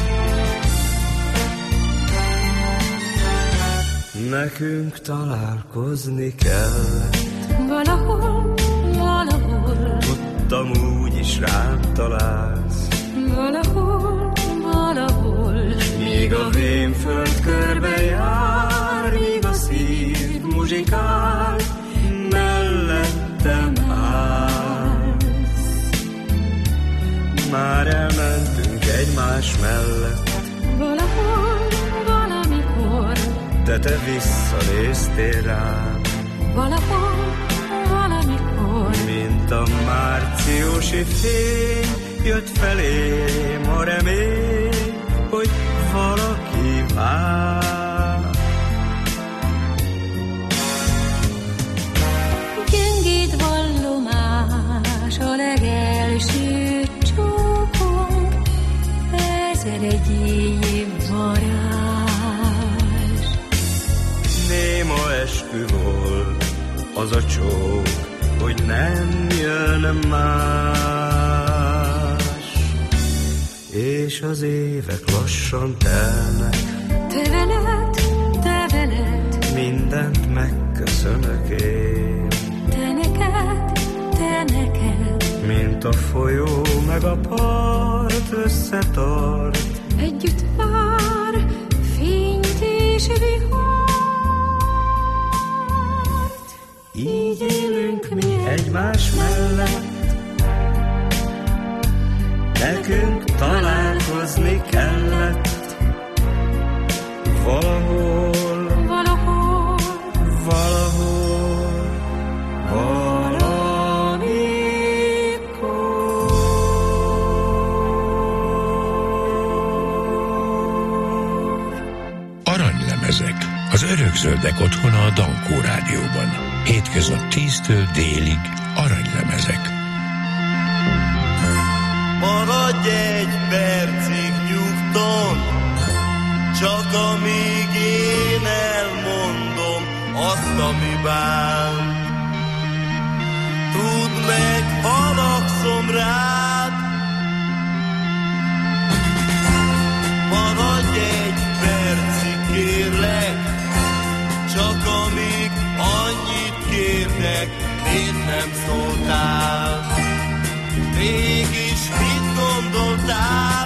Nekünk találkozni kellett. Valahol, valahol. Tudtam, úgy is rám találsz. Valahol, valahol. Míg a vénföld körbe jár, míg a szív muzsikál, mellettem állsz. Már elmentünk egymás mellett. Valahol, valamikor. De te visszanéztél rám. Valahol, valamikor. Mint a márciusi fény, jött felém a remény, hogy valaki vár. Gyengéd vallomás a leges az a csók, hogy nem jön más. És az évek lassan telnek, te veled, te veled, mindent megköszönök én. te neked, te neked, mint a folyó meg a part összetart. együtt vár fényt és vihart. Így élünk mi egymás mellett, nekünk találkozni kellett. Valahol, valahol, valahol, valamikor. Aranylemezek, az örökzöldek otthona a Dankó Rádióban. Hétköznap tíztől délig aranylemezek. Maradj egy percig nyugton, csak amíg én elmondom azt, ami bánt. Tudd meg, haragszom rád. Maradj egy percig, kérlek, csak amíg annyit kérnek, miért nem szóltál? Mégis mit gondoltál?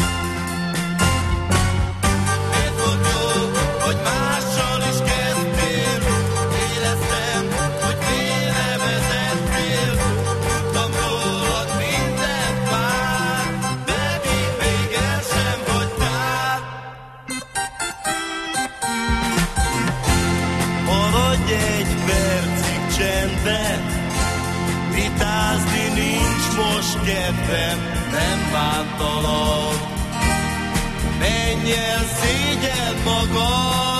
Miért volt jó, hogy mással is kezdtél? Éreztem, hogy félrevezettél. Tudtam rólad mindent már, de még, még el sem hagytál. Maradj egy percig csendben, vitázni nincs most kedvem, nem bántalak. Menj el, szégyeld magad.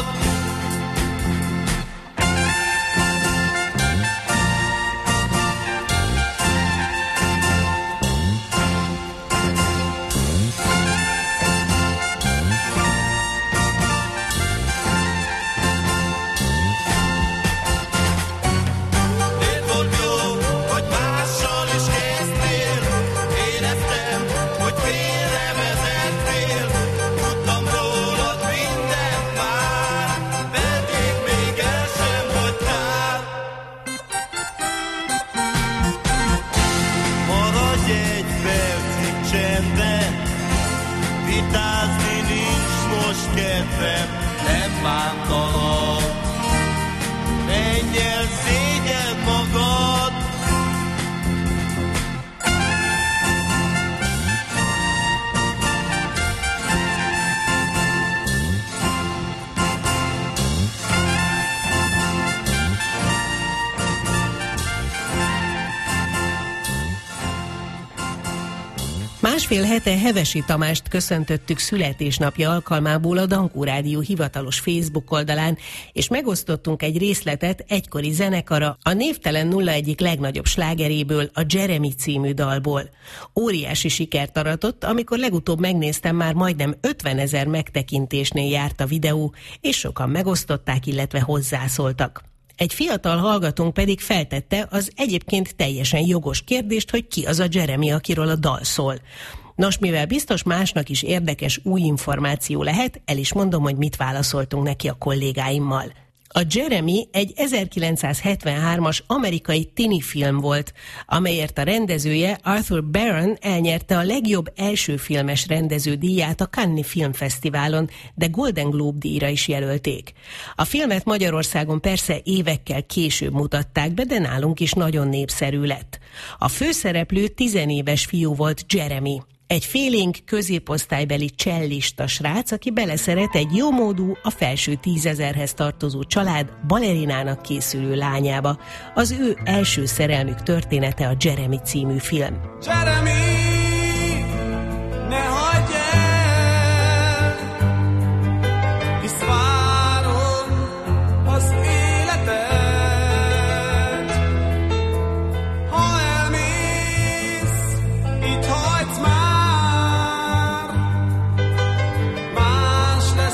Vitázni nincs most kedvem, nem bántalak. Menj el, szégyeld magad. Másfél hete Hevesi Tamást köszöntöttük születésnapja alkalmából a Dankó Rádió hivatalos Facebook oldalán, és megosztottunk egy részletet egykori zenekara, a Névtelen nulla egyik legnagyobb slágeréből, a Jeremy című dalból. Óriási sikert aratott, amikor legutóbb megnéztem, már majdnem ötvenezer megtekintésnél járt a videó, és sokan megosztották, illetve hozzászóltak. Egy fiatal hallgatónk pedig feltette az egyébként teljesen jogos kérdést, hogy ki az a Jeremy, akiről a dal szól. Nos, mivel biztos másnak is érdekes új információ lehet, el is mondom, hogy mit válaszoltunk neki a kollégáimmal. A Jeremy egy ezerkilencszázhetvenhármas amerikai tini film volt, amelyért a rendezője Arthur Baron elnyerte a legjobb első filmes rendező díját a Cannes Filmfesztiválon, de Golden Globe díjra is jelölték. A filmet Magyarországon persze évekkel később mutatták be, de nálunk is nagyon népszerű lett. A főszereplő tizenéves fiú volt Jeremy. Egy félénk középosztálybeli csellista srác, aki beleszeret egy jómódú, a felső tízezerhez tartozó család balerinának készülő lányába. Az ő első szerelmük története a Jeremy című film. Jeremy, ne hagyj el, hisz várom az életet. Ha elmész, itt hagysz már.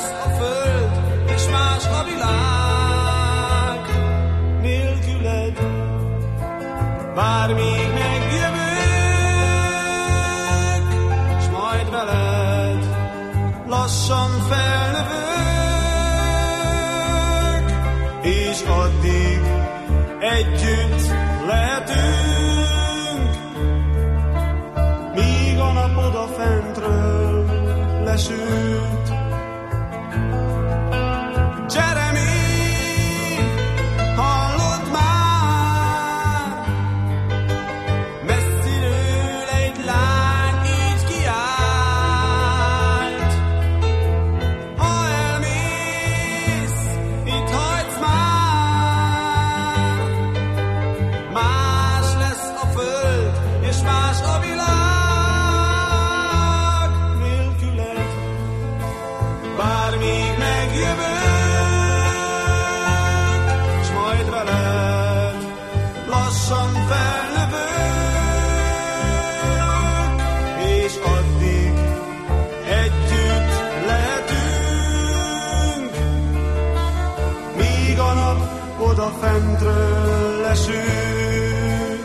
Más a világ nélküled. Bármíg megjövök, s majd veled lassan felnövök, és addig együtt lehetünk, míg a nap odafentről lesüt. Fentről lesüt.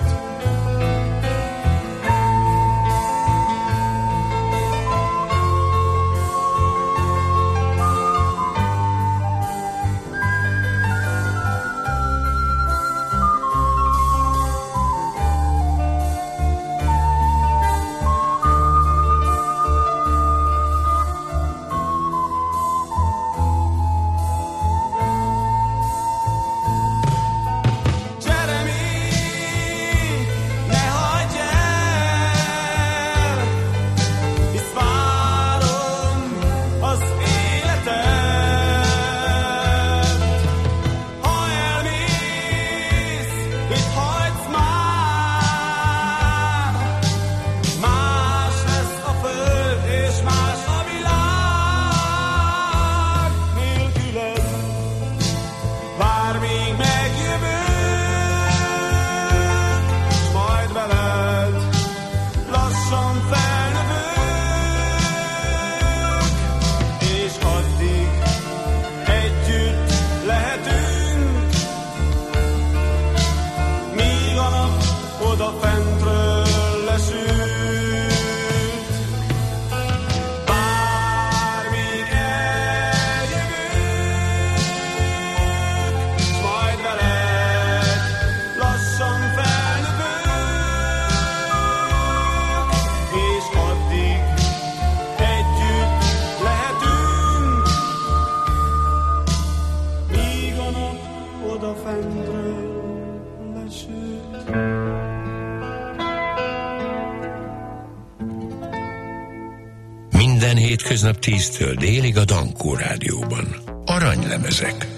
Minden hétköznap tíztől délig a Dankó Rádióban. Aranylemezek.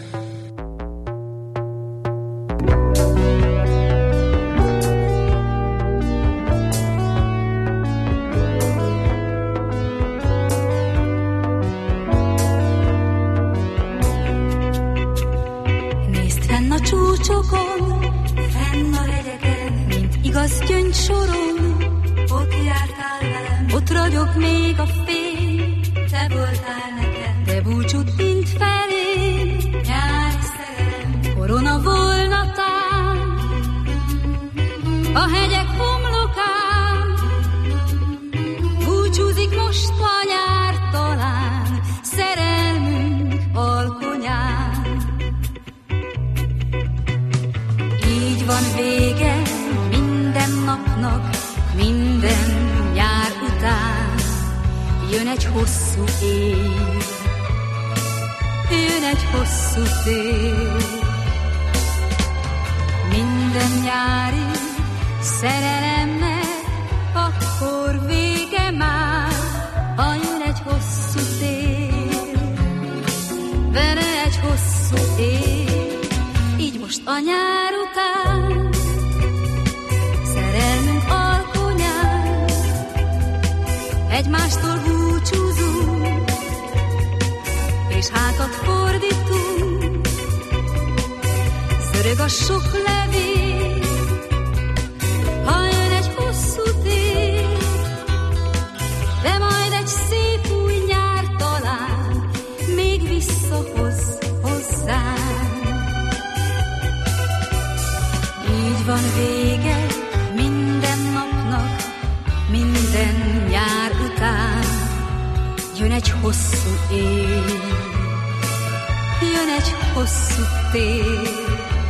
Nézd fenn a csúcsokon, fenn a hegyeken, mint igaz gyöngysoron, ott jártál velem, ott ragyog még a fény, te voltál nekem, te búcsút mint felém, nyári szerelem, korona volna tán, a hegyek homlokán, búcsúzik most a nyár talán, szerelmünk alkonyán. Így van vége minden napnak, minden nyár után, jön egy hosszú év, jön egy hosszú tél. Minden nyári szerelemnek akkor vége már, ha jön egy hosszú tél, vele egy hosszú év. Így most a nyár után szerelmünk alkonyán, egymástól búcsúzunk, és hátat fordítunk. Zörög a sok levél, ha jön egy hosszú tél, de majd egy szép új nyár talán még visszahoz hozzánk. Így van vége hosszú éj, jön egy hosszú tél.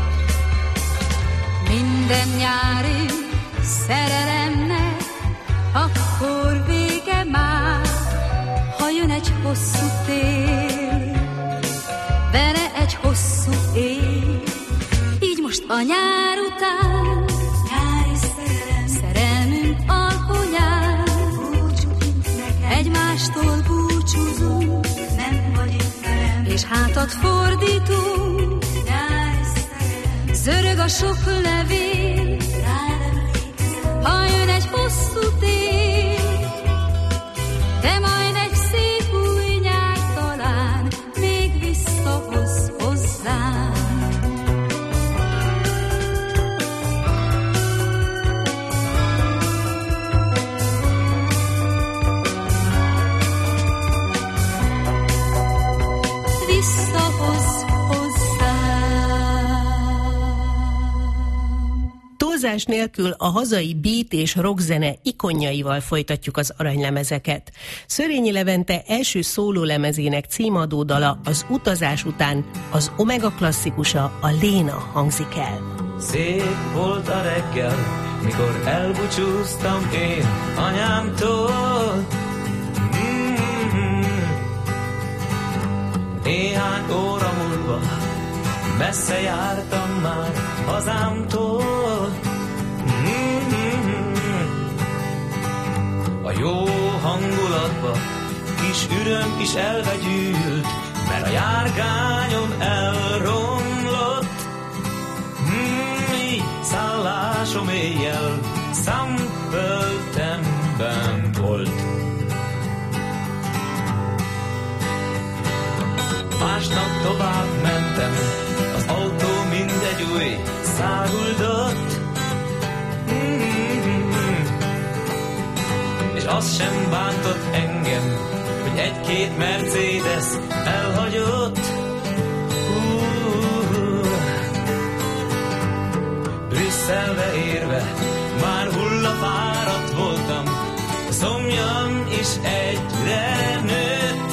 Minden nyári szerelemnek akkor vége már, ha jön egy hosszú tél, vele egy hosszú éj. Így most a nyár után nyári szerelem, szerelmünk alkonyán, búcsúint nekem, egymástól búcsúzunk, nem vagy itt velem, és hátat fordítunk. Nyári szerelem, zörög a sok levél, rád emlékszem, ha jön egy hosszú tél, de majd egy szép új nyár talán még visszahoz hozzám. Visszahoz Túlzás nélkül a hazai beat és rockzene ikonjaival folytatjuk az aranylemezeket. Szörényi Levente első szólólemezének címadó dala az utazás után az Omega klasszikusa, a Léna hangzik el. Szép volt a reggel, mikor elbúcsúztam én anyámtól. Mm-hmm. Néhány óra múlva messze jártam már hazámtól. Mm-hmm. A jó hangulatba kis üröm is elvegyült, mert a járgányom elromlott. Mm, így szállásom éjjel Szentpöltenben volt. Másnap tovább mentem, az autó mindegy új száguldott. Mm-hmm. És az sem bántott engem, hogy egy-két Mercedes elhagyott. Uh, Brüsszelbe érve már hullafáradt voltam, a szomjam is egyre nőtt.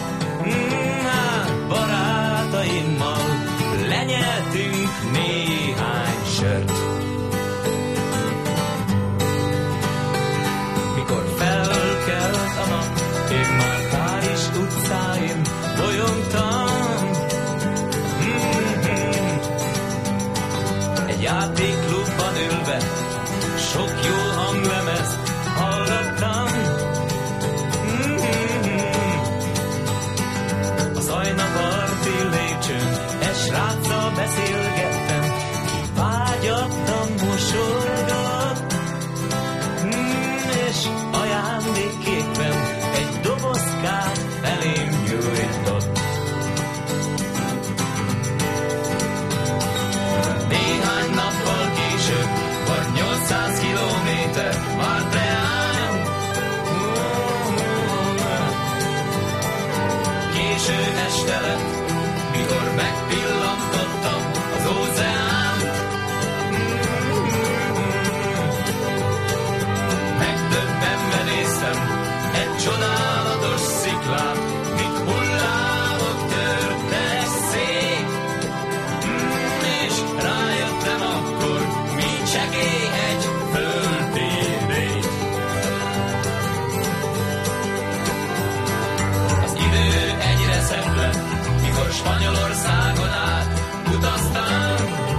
Mm, barátaimmal lenyeltünk néhány sört. Mikor felkelt a nap, én már Párizs utcáin bolyongtam. Mm-hmm. Egy játékklubban ülve sok jó hanglemezt hallgattam. Zajnaparti lépcsőn egy sráccal beszélgettem, ki vágyattam, mosolygott, mm, és ajándékképpen egy dobozkát felém nyújtott. Néhány nappal később, vagy nyolcszáz kilométer várt reám. Késő este lett, mikor megpillantottam az óceánt. Megdöbbenve néztem egy csodálatos sziklát, mint hullámok törtek szét. És rájöttem akkor, mint csekély egy földi rét. Az idő egyre szebb lett, mikor Spanyolországon át utaztam.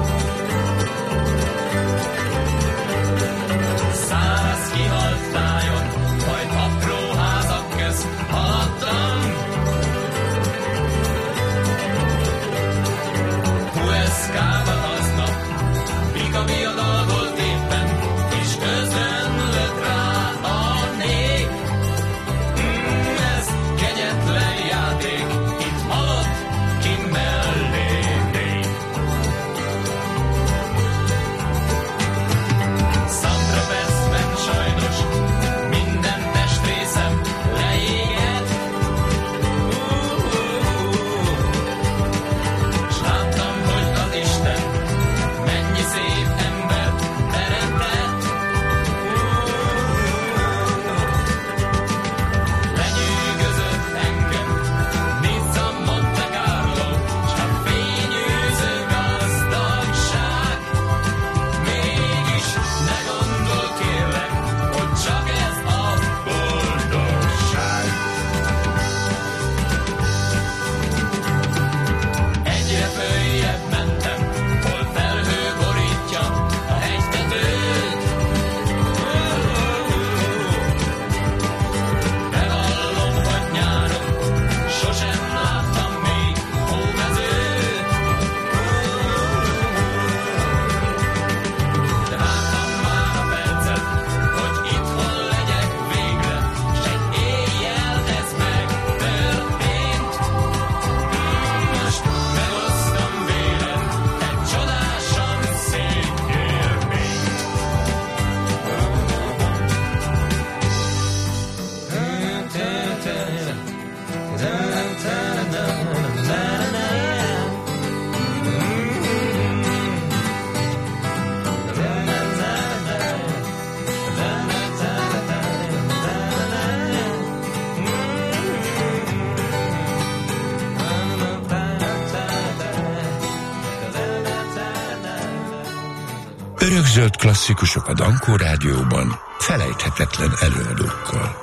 Örökzöld klasszikusok a Dankó Rádióban, felejthetetlen előadókkal.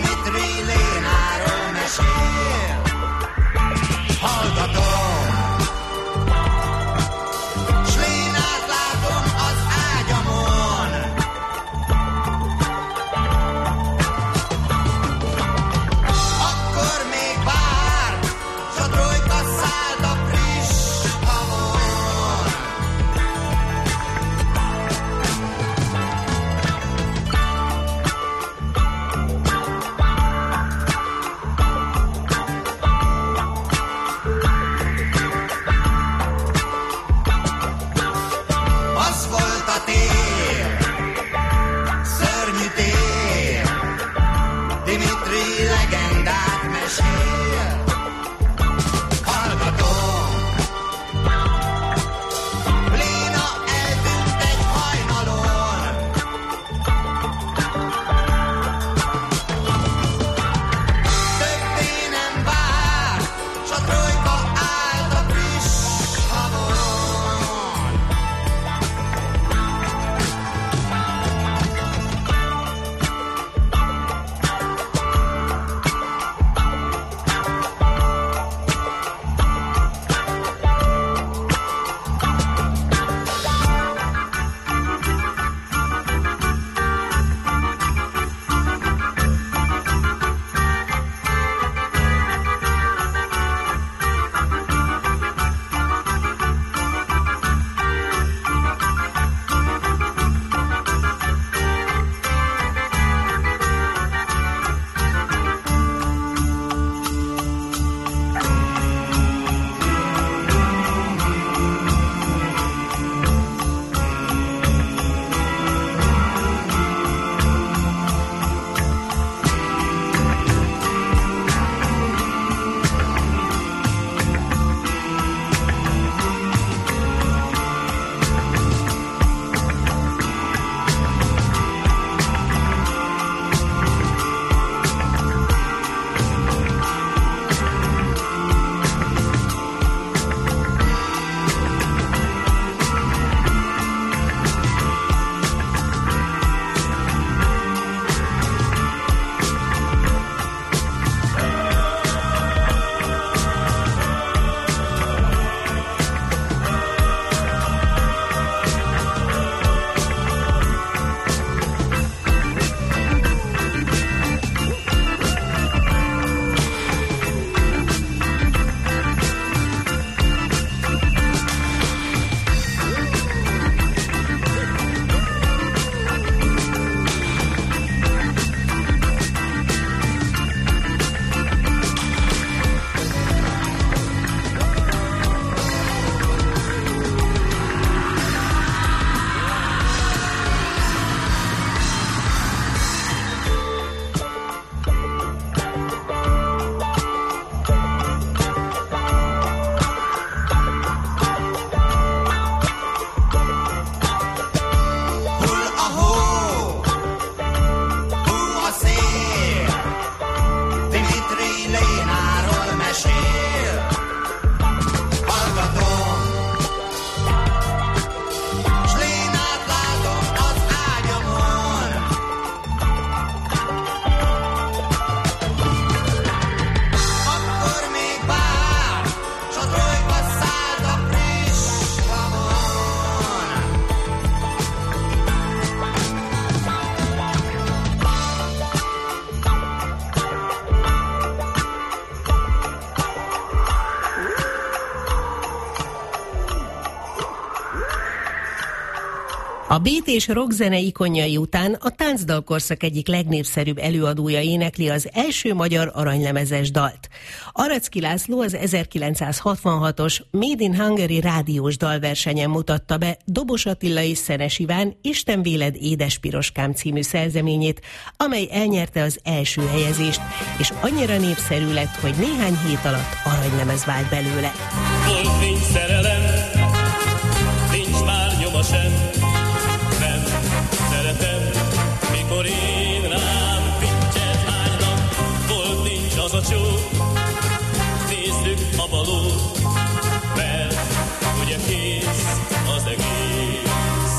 Hallgatom beat és rockzene ikonjai után a táncdalkorszak egyik legnépszerűbb előadója énekli az első magyar aranylemezes dalt. Aracki László az ezerkilencszázhatvanhatos Made in Hungary rádiós dalversenyen mutatta be Dobos Attila és Szenes Iván Isten véled édes piroskám című szerzeményét, amely elnyerte az első helyezést, és annyira népszerű lett, hogy néhány hét alatt aranylemez vált belőle. Volt nincs szerelem, nincs már nyoma sem, nem szeretem, mikor én rám pittyet hánynak. Volt nincs az a csó, nézzük a balót, mert ugye kész az egész.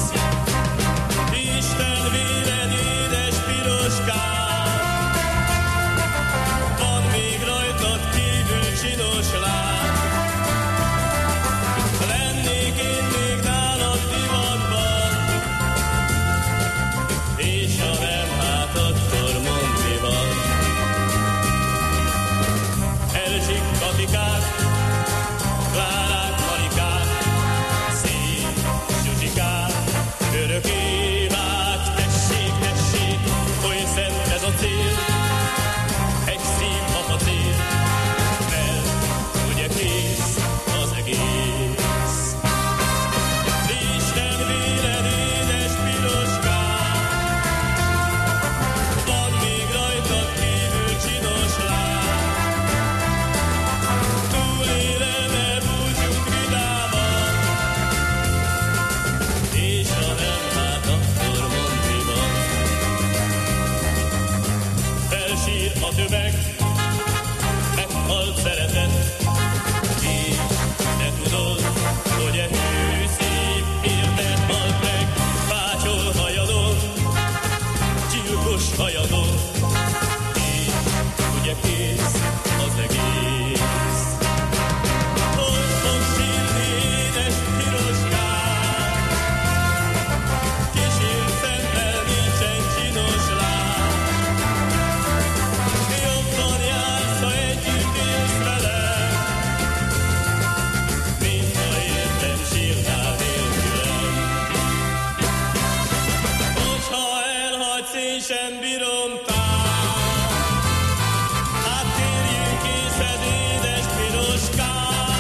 Isten véled édes piroskám, van még rajtad kívül csinos láb. Lennék én még nálad divatban, és ha nem, hát akkor mondd mi van. Elzsik Katikát, Klárát, Marikát, szép Zsuzsikát, örök Évát, tessék, tessék, oly szent ez a cél, egy szép apacél, mert ugye kész az egész. Isten véled édes piroskám, van még rajtad kívül csinos láb. Túlélem, elbúcsunk vidáman, és ha nem, hát akkor mondd mi van. Felsír a tömeg, meghalt szeretet, és te tudod, hogy e hű szép érted halt meg. Fátyol hajadon, gyilkos hajadon, és ugye kész az egész. Hol fog sírni édes piroskám, kísér szemmel nincsen csinos láb. Jobban jársz, ha együtt élsz velem, mint ha értem sírtál nélkülem. Hogyha elhagysz, én sem bírom tán, hát térjünk észed, édes piroskám.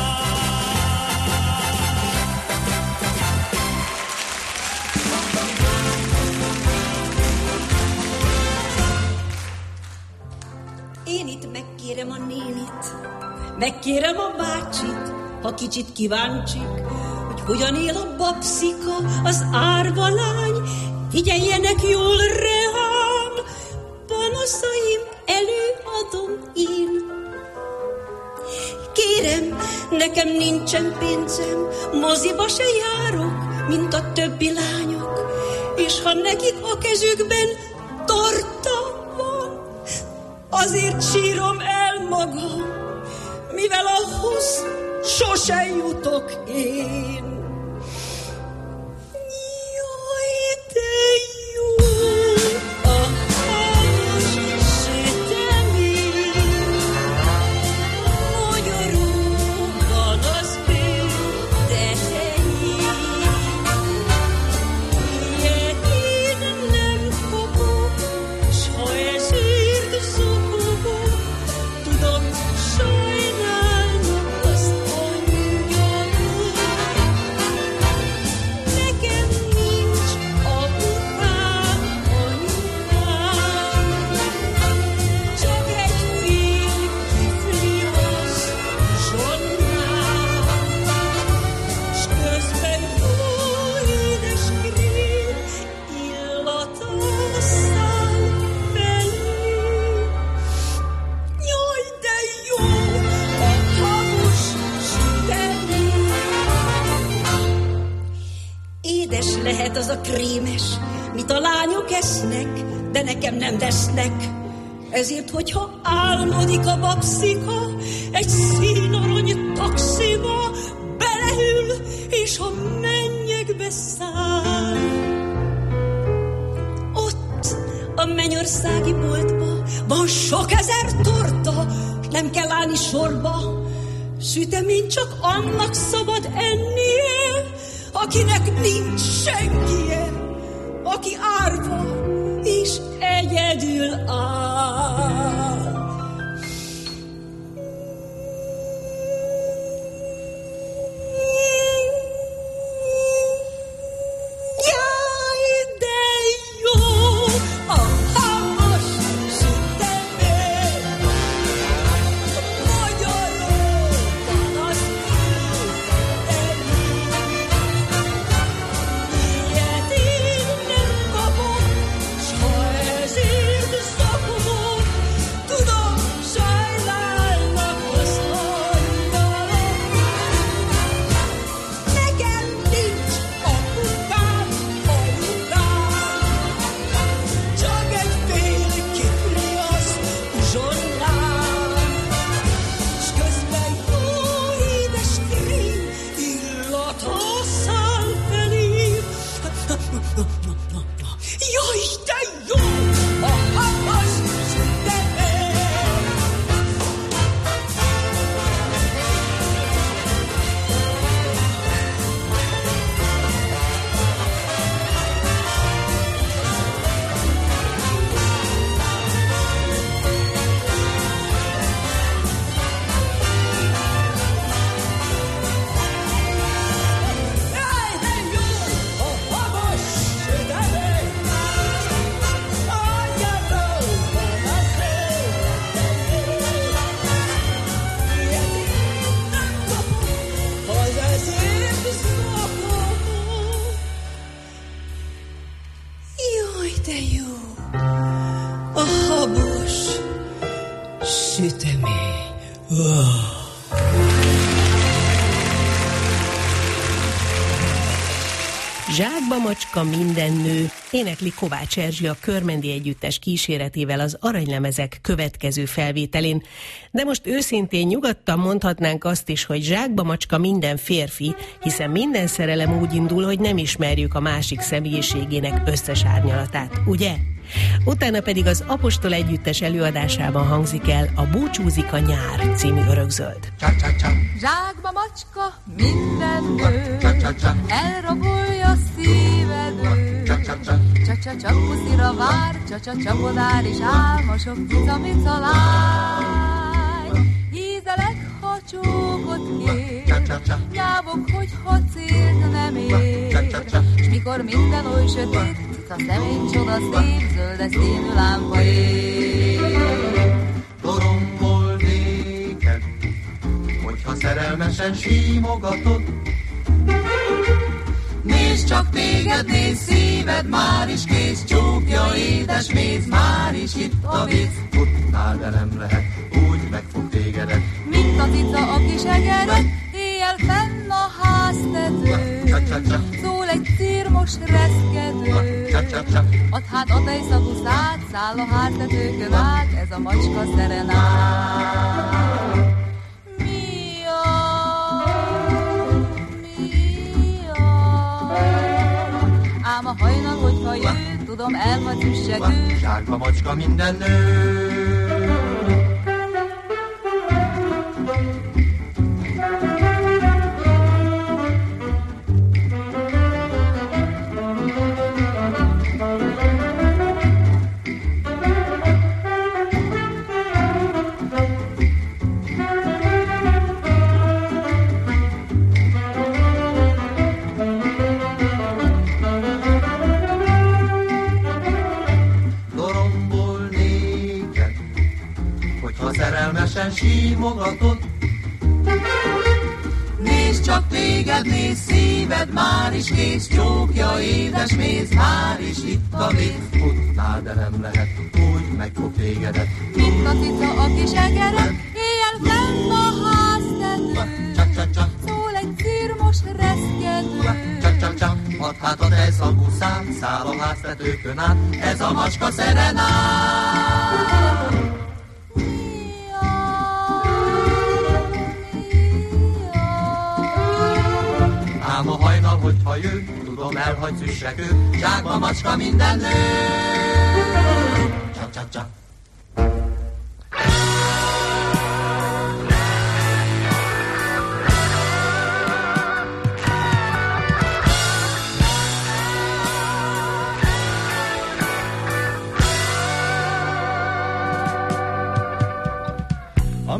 Én itt megkérem a nénit, megkérem a bácsit, ha kicsit kíváncsik, hogy hogyan él a babszika, az árva lány, figyeljenek jól rám, panaszaim előadom én. Kérem, nekem nincsen pénzem, moziba se járok, mint a többi lányok, és ha nekik a kezükben torta van, azért sírom el magam, mivel ahhoz sose jutok én. Jaj, de jó a hajos sütemény, magyarul van az ő tetején. Ilyet én nem kapok, s ha ezért zokogok, tudom, sajnálnak azt angyalok. Nekem nincs apukám, anyukám, csak egy fél kifli rossz zsonnám, s közben jó édes krém illata száll belém. Jaj, de jó a havas sütemény. Édes lehet az a krémes, mit a lányok esznek, de nekem nem vesznek. Ezért, hogyha álmodik a babszika, egy színarany taxiba beleül, és a mennyekbe száll. Ott a mennyországi boltba van sok ezer torta, nem kell állni sorba. Sütemény csak annak szabad ennie, akinek nincs senkie. aki árva és egyedül áll. Jaj, de jó a habos sütemény, magyarokban az ilyet én nem kapok, s ha ezért szakadok, tudom, sajnálnak az angyalok. Nekem nincs apukám, anyukám, csak egy fél kifli az uzsonnám, s közben jó édes krém illata száll felém. Jaj, de jó a habos sütemény! Jaj, de jó a habos sütemény! Angyalokban az ilyet én nem kapok, az ezért szakadok. Jaj, de jó a habos sütemény. Zsákba macska minden nő, énekli Kovács Erzsi a Körmendi Együttes kíséretével az Aranylemezek következő felvételén. De most őszintén nyugodtan mondhatnánk azt is, hogy zsákba macska minden férfi, hiszen minden szerelem úgy indul, hogy nem ismerjük a másik személyiségének összes árnyalatát, ugye? Utána pedig az Apostol Együttes előadásában hangzik el a Búcsúzik a nyár című örökzöld. Zsákba macska minden nő, elrabolja szívedő. Csa-csa-csa puszira vár, csa-csa-csa bodár és álmosok, cica-mica lány. Ízelek, ha csókot kér, nyávok, hogyha célt nem ér. S mikor minden oly sötét, cica személy csoda szép, zöldes színű lámpa ér. Dorombol néked, hogyha szerelmesen símogatod. Nézd csak téged, nézd szíved, már is kész, csókja édes méz, már is itt a víz. Futnál, de nem lehet, úgy megfog tégedet. Mint a cica a kis egeret, éjjel fenn a háztető. Szól egy círmos reszkedő. Add hát a tejszagú szád, száll a háztetőkön át, ez a macska szerenát. Ám a hajnal, hogyha jő, tudom, elhagy üssegő. Zsákba macska minden nő. Szerelmesen símogatod. Nézd csak téged, nézd szíved, már is kész, csókja édes méz, már is itt a víz. Futnál, de nem lehet, úgy megfog tégedet. Mint a cica a kis egeret, éjjel fenn a háztető. Szól egy círmos reszkedő. Add hát a tejszagú szád, száll a háztetőkön át, ez a macska szerenát. Ám a hajnal, hogyha jő, tudom, elhagysz üssegő, zsákba macska minden nő. Csa-csa-csa.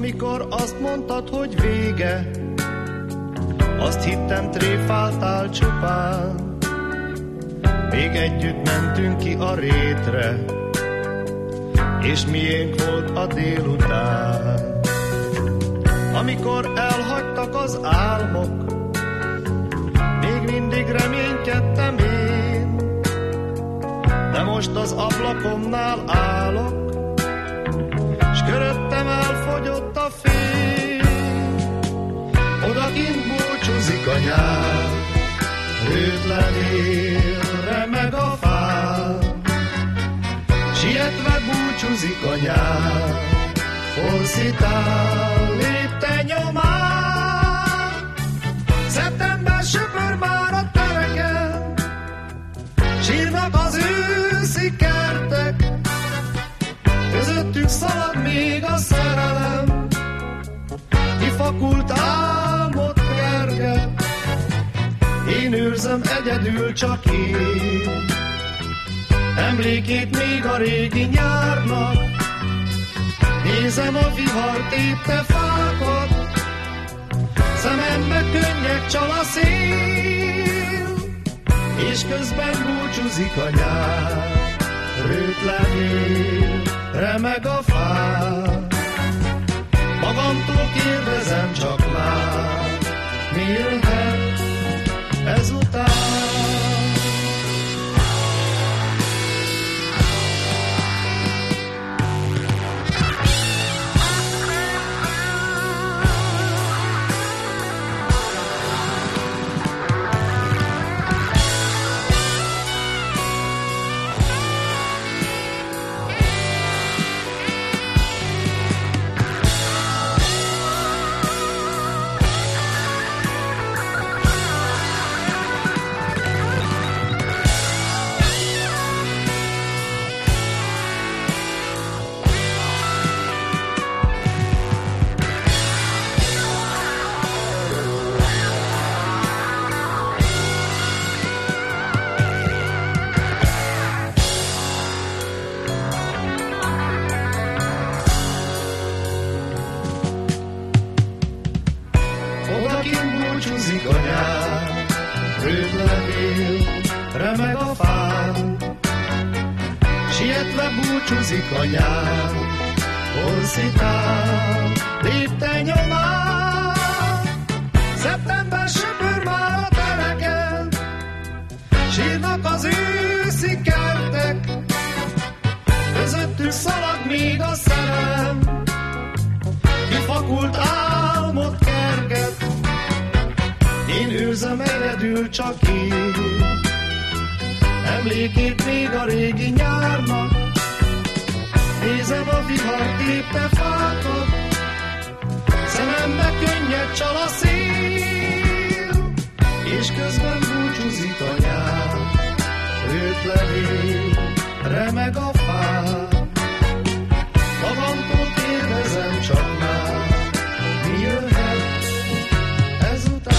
Amikor azt mondtad, hogy vége, azt hittem, tréfáltál csupán. Még együtt mentünk ki a rétre, és miénk volt a délután. Amikor elhagytak az álmok, még mindig reménykedtem én, de most az ablakomnál állok, s köröttem elfogyott a fény. Odakint búcsúzik a nyár, hőtlen él, remeg a fán. Sietve búcsúzik a nyár, forszítál lépte nyomán. Szeptember söpör már a tereken, sírnak az őszi kertek, közöttük szalad még a szerelem, kifakult álmot kerget. Én őrzem egyedül csak én, emlékét még a régi nyárnak. Nézem a vihar tépte fákat, szemembe könnyek csal a szél, és közben búcsúzik a nyár, rőtlen él, remeg a fán. Magamtól kérdezem csak már, mi jöhet ezután? Búcsúzik a nyár, forszítál lépte nyomán. Szeptember söpör már a tereken, sírnak az őszi kertek, közöttük szalad még a szerelem, kifakult álmot kerget. Én őrzem egyedül csak én, emlékét még a régi nyárnak. Nézem a vihar tépte fákat, szemembe könnyed csal a szél, és közben búcsúzik a nyár, rőtlen él, remeg a fán. Magamtól kérdezem csak már, mi jöhet ezután?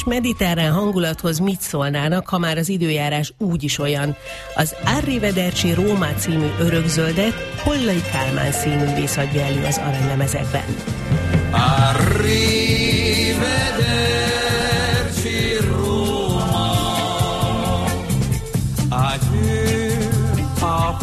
mediterrán hangulathoz mit szólnának, ha már az időjárás úgyis olyan? Az Arrivederci Róma című örökzöldet Hollai Kálmán színművész adja elő az aranylemezekben. Arrivederci Róma, adieu a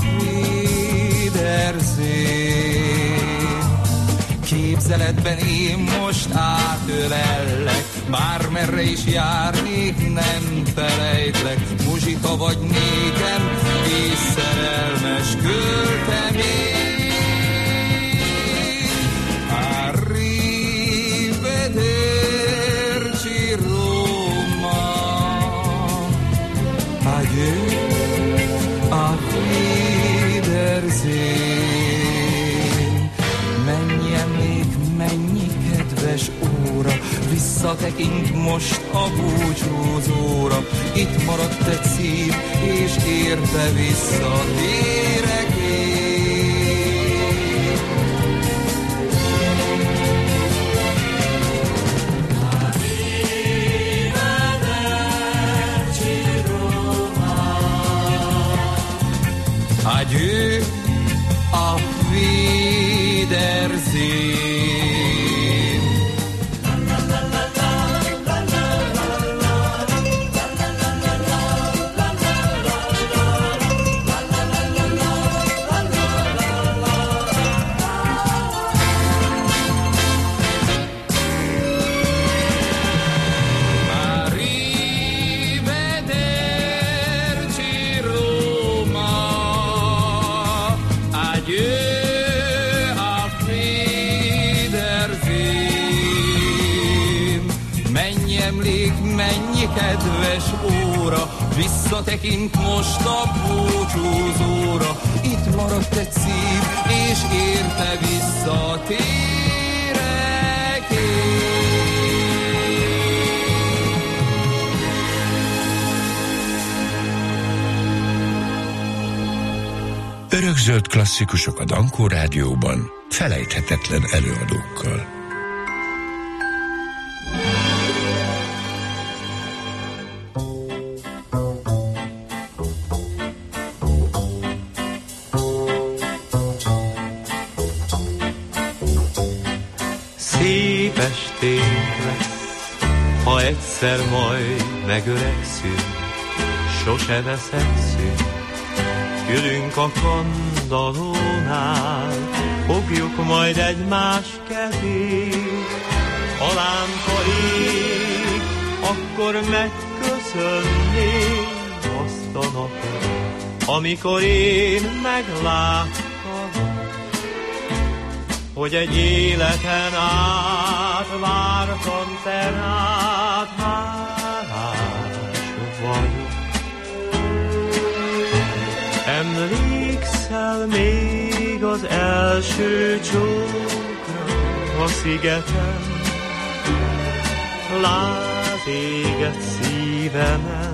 képzeletben én most átölellek, bármerre is járnék, nem felejtlek. Muzsika vagy nékem, és szerelmes költemény. Arrivederci Róma, adieu, a Wiedersehen. Mennyi kedves óra, visszatekint most a búcsúzóra. Itt maradt egy szív, és érte visszatérek én. Arrivederci Róma, adieu, a Wiedersehen. Kedves óra, visszatekint most a búcsúzóra. Itt maradt egy szív, és érte visszatérek én. Örökzöld klasszikusok a Dankó Rádióban, felejthetetlen előadókkal. Ha egyszer majd megöregszünk, sose veszekszünk, ülünk a kandallónál, fogjuk majd egymás kezét. Ha lámpa ég, akkor megköszönnék azt a napot, amikor én megláttam, hogy egy életen át vártam te rád, hálás vagyok. Emlékszel még az első csókra a szigeten, láz éget szívemen,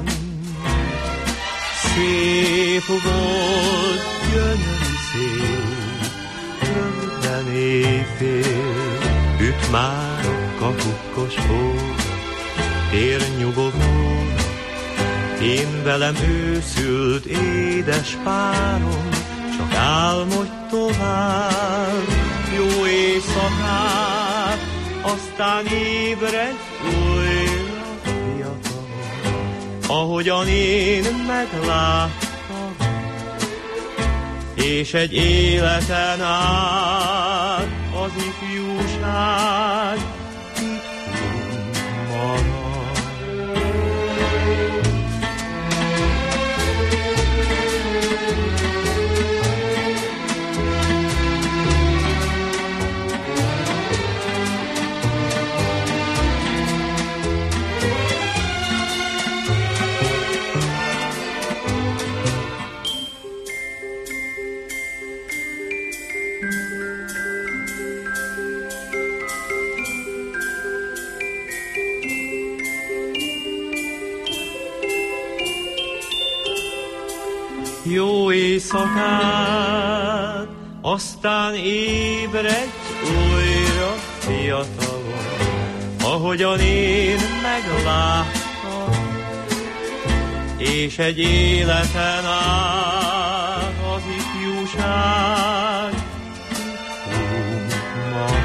szép volt, gyönyörű szép, rögtön éjfél, üt már a kapukkos óra, tér nyugodóra, én velem őszült édes párom, csak álmodj tovább, jó éjszakát, aztán ébredj újra fiatalon, ahogyan én megláttam, és egy életen át az ifjúság titkon marad. Jó éjszakát, aztán ébredj újra fiatalon, ahogyan én megláttam, és egy életen át az ifjúság marad.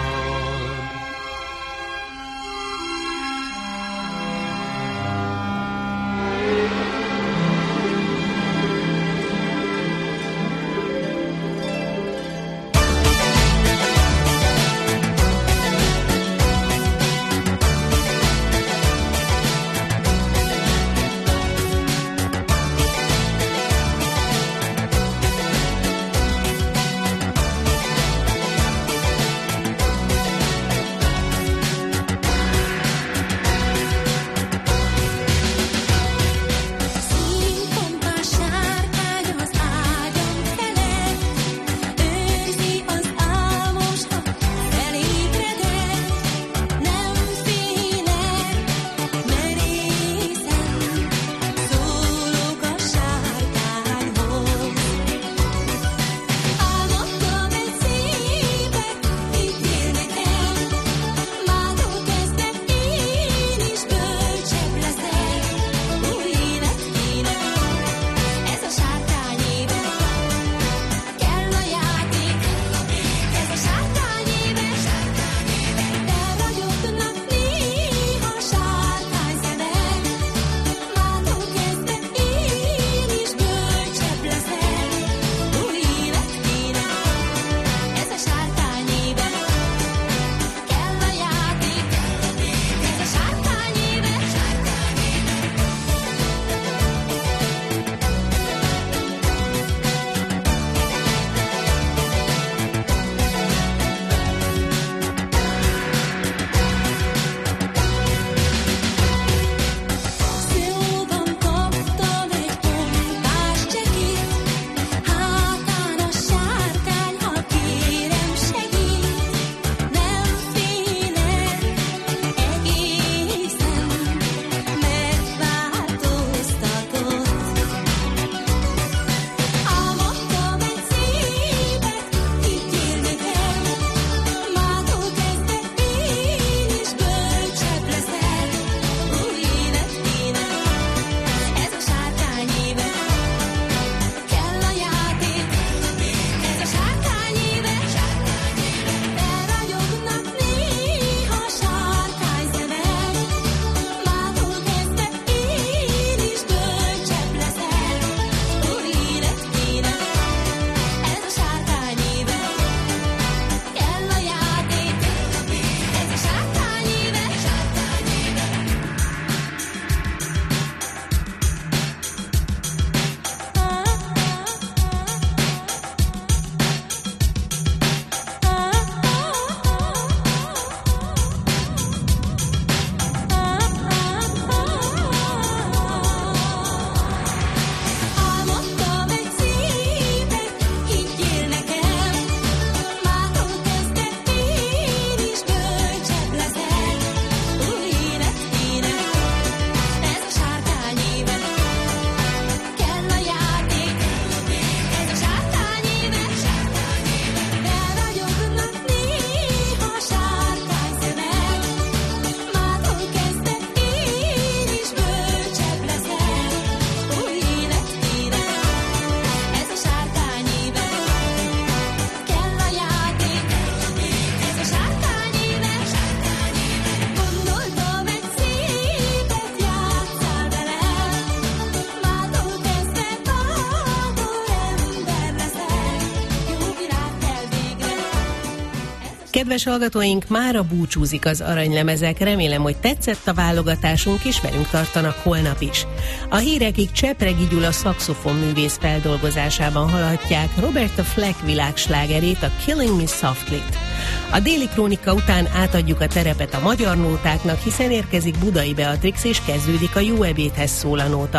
Kedves hallgatóink, mára búcsúzik az aranylemezek, remélem, hogy tetszett a válogatásunk, és velünk tartanak holnap is. A hírekig Csepregi Gyula szaxofonművész feldolgozásában hallhatják Roberta Fleck világslágerét, a Killing Me Softly-t. A déli krónika után átadjuk a terepet a magyar nótáknak, hiszen érkezik Budai Beatrix, és kezdődik a Jó ebédhez szól a nóta.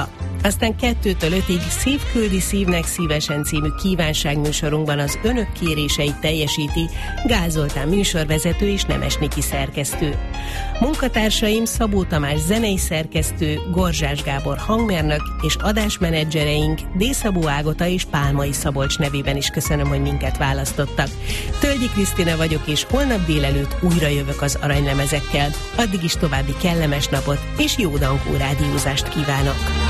Aztán kettőtől ötig Szív küldi szívnek szívesen című kívánságműsorunkban az önök kéréseit teljesíti Gál Zoltán műsorvezető és Nemes Niki szerkesztő. Munkatársaim Szabó Tamás zenei szerkesztő, Gorzsás Gábor hangmérnök és adásmenedzsereink D. Szabó Ágota és Pálmai Szabolcs nevében is köszönöm, hogy minket választottak. Tölgyi Krisztina vagyok, és holnap délelőtt újra jövök az aranylemezekkel. Addig is további kellemes napot és jó Dankó rádiózást kívánok!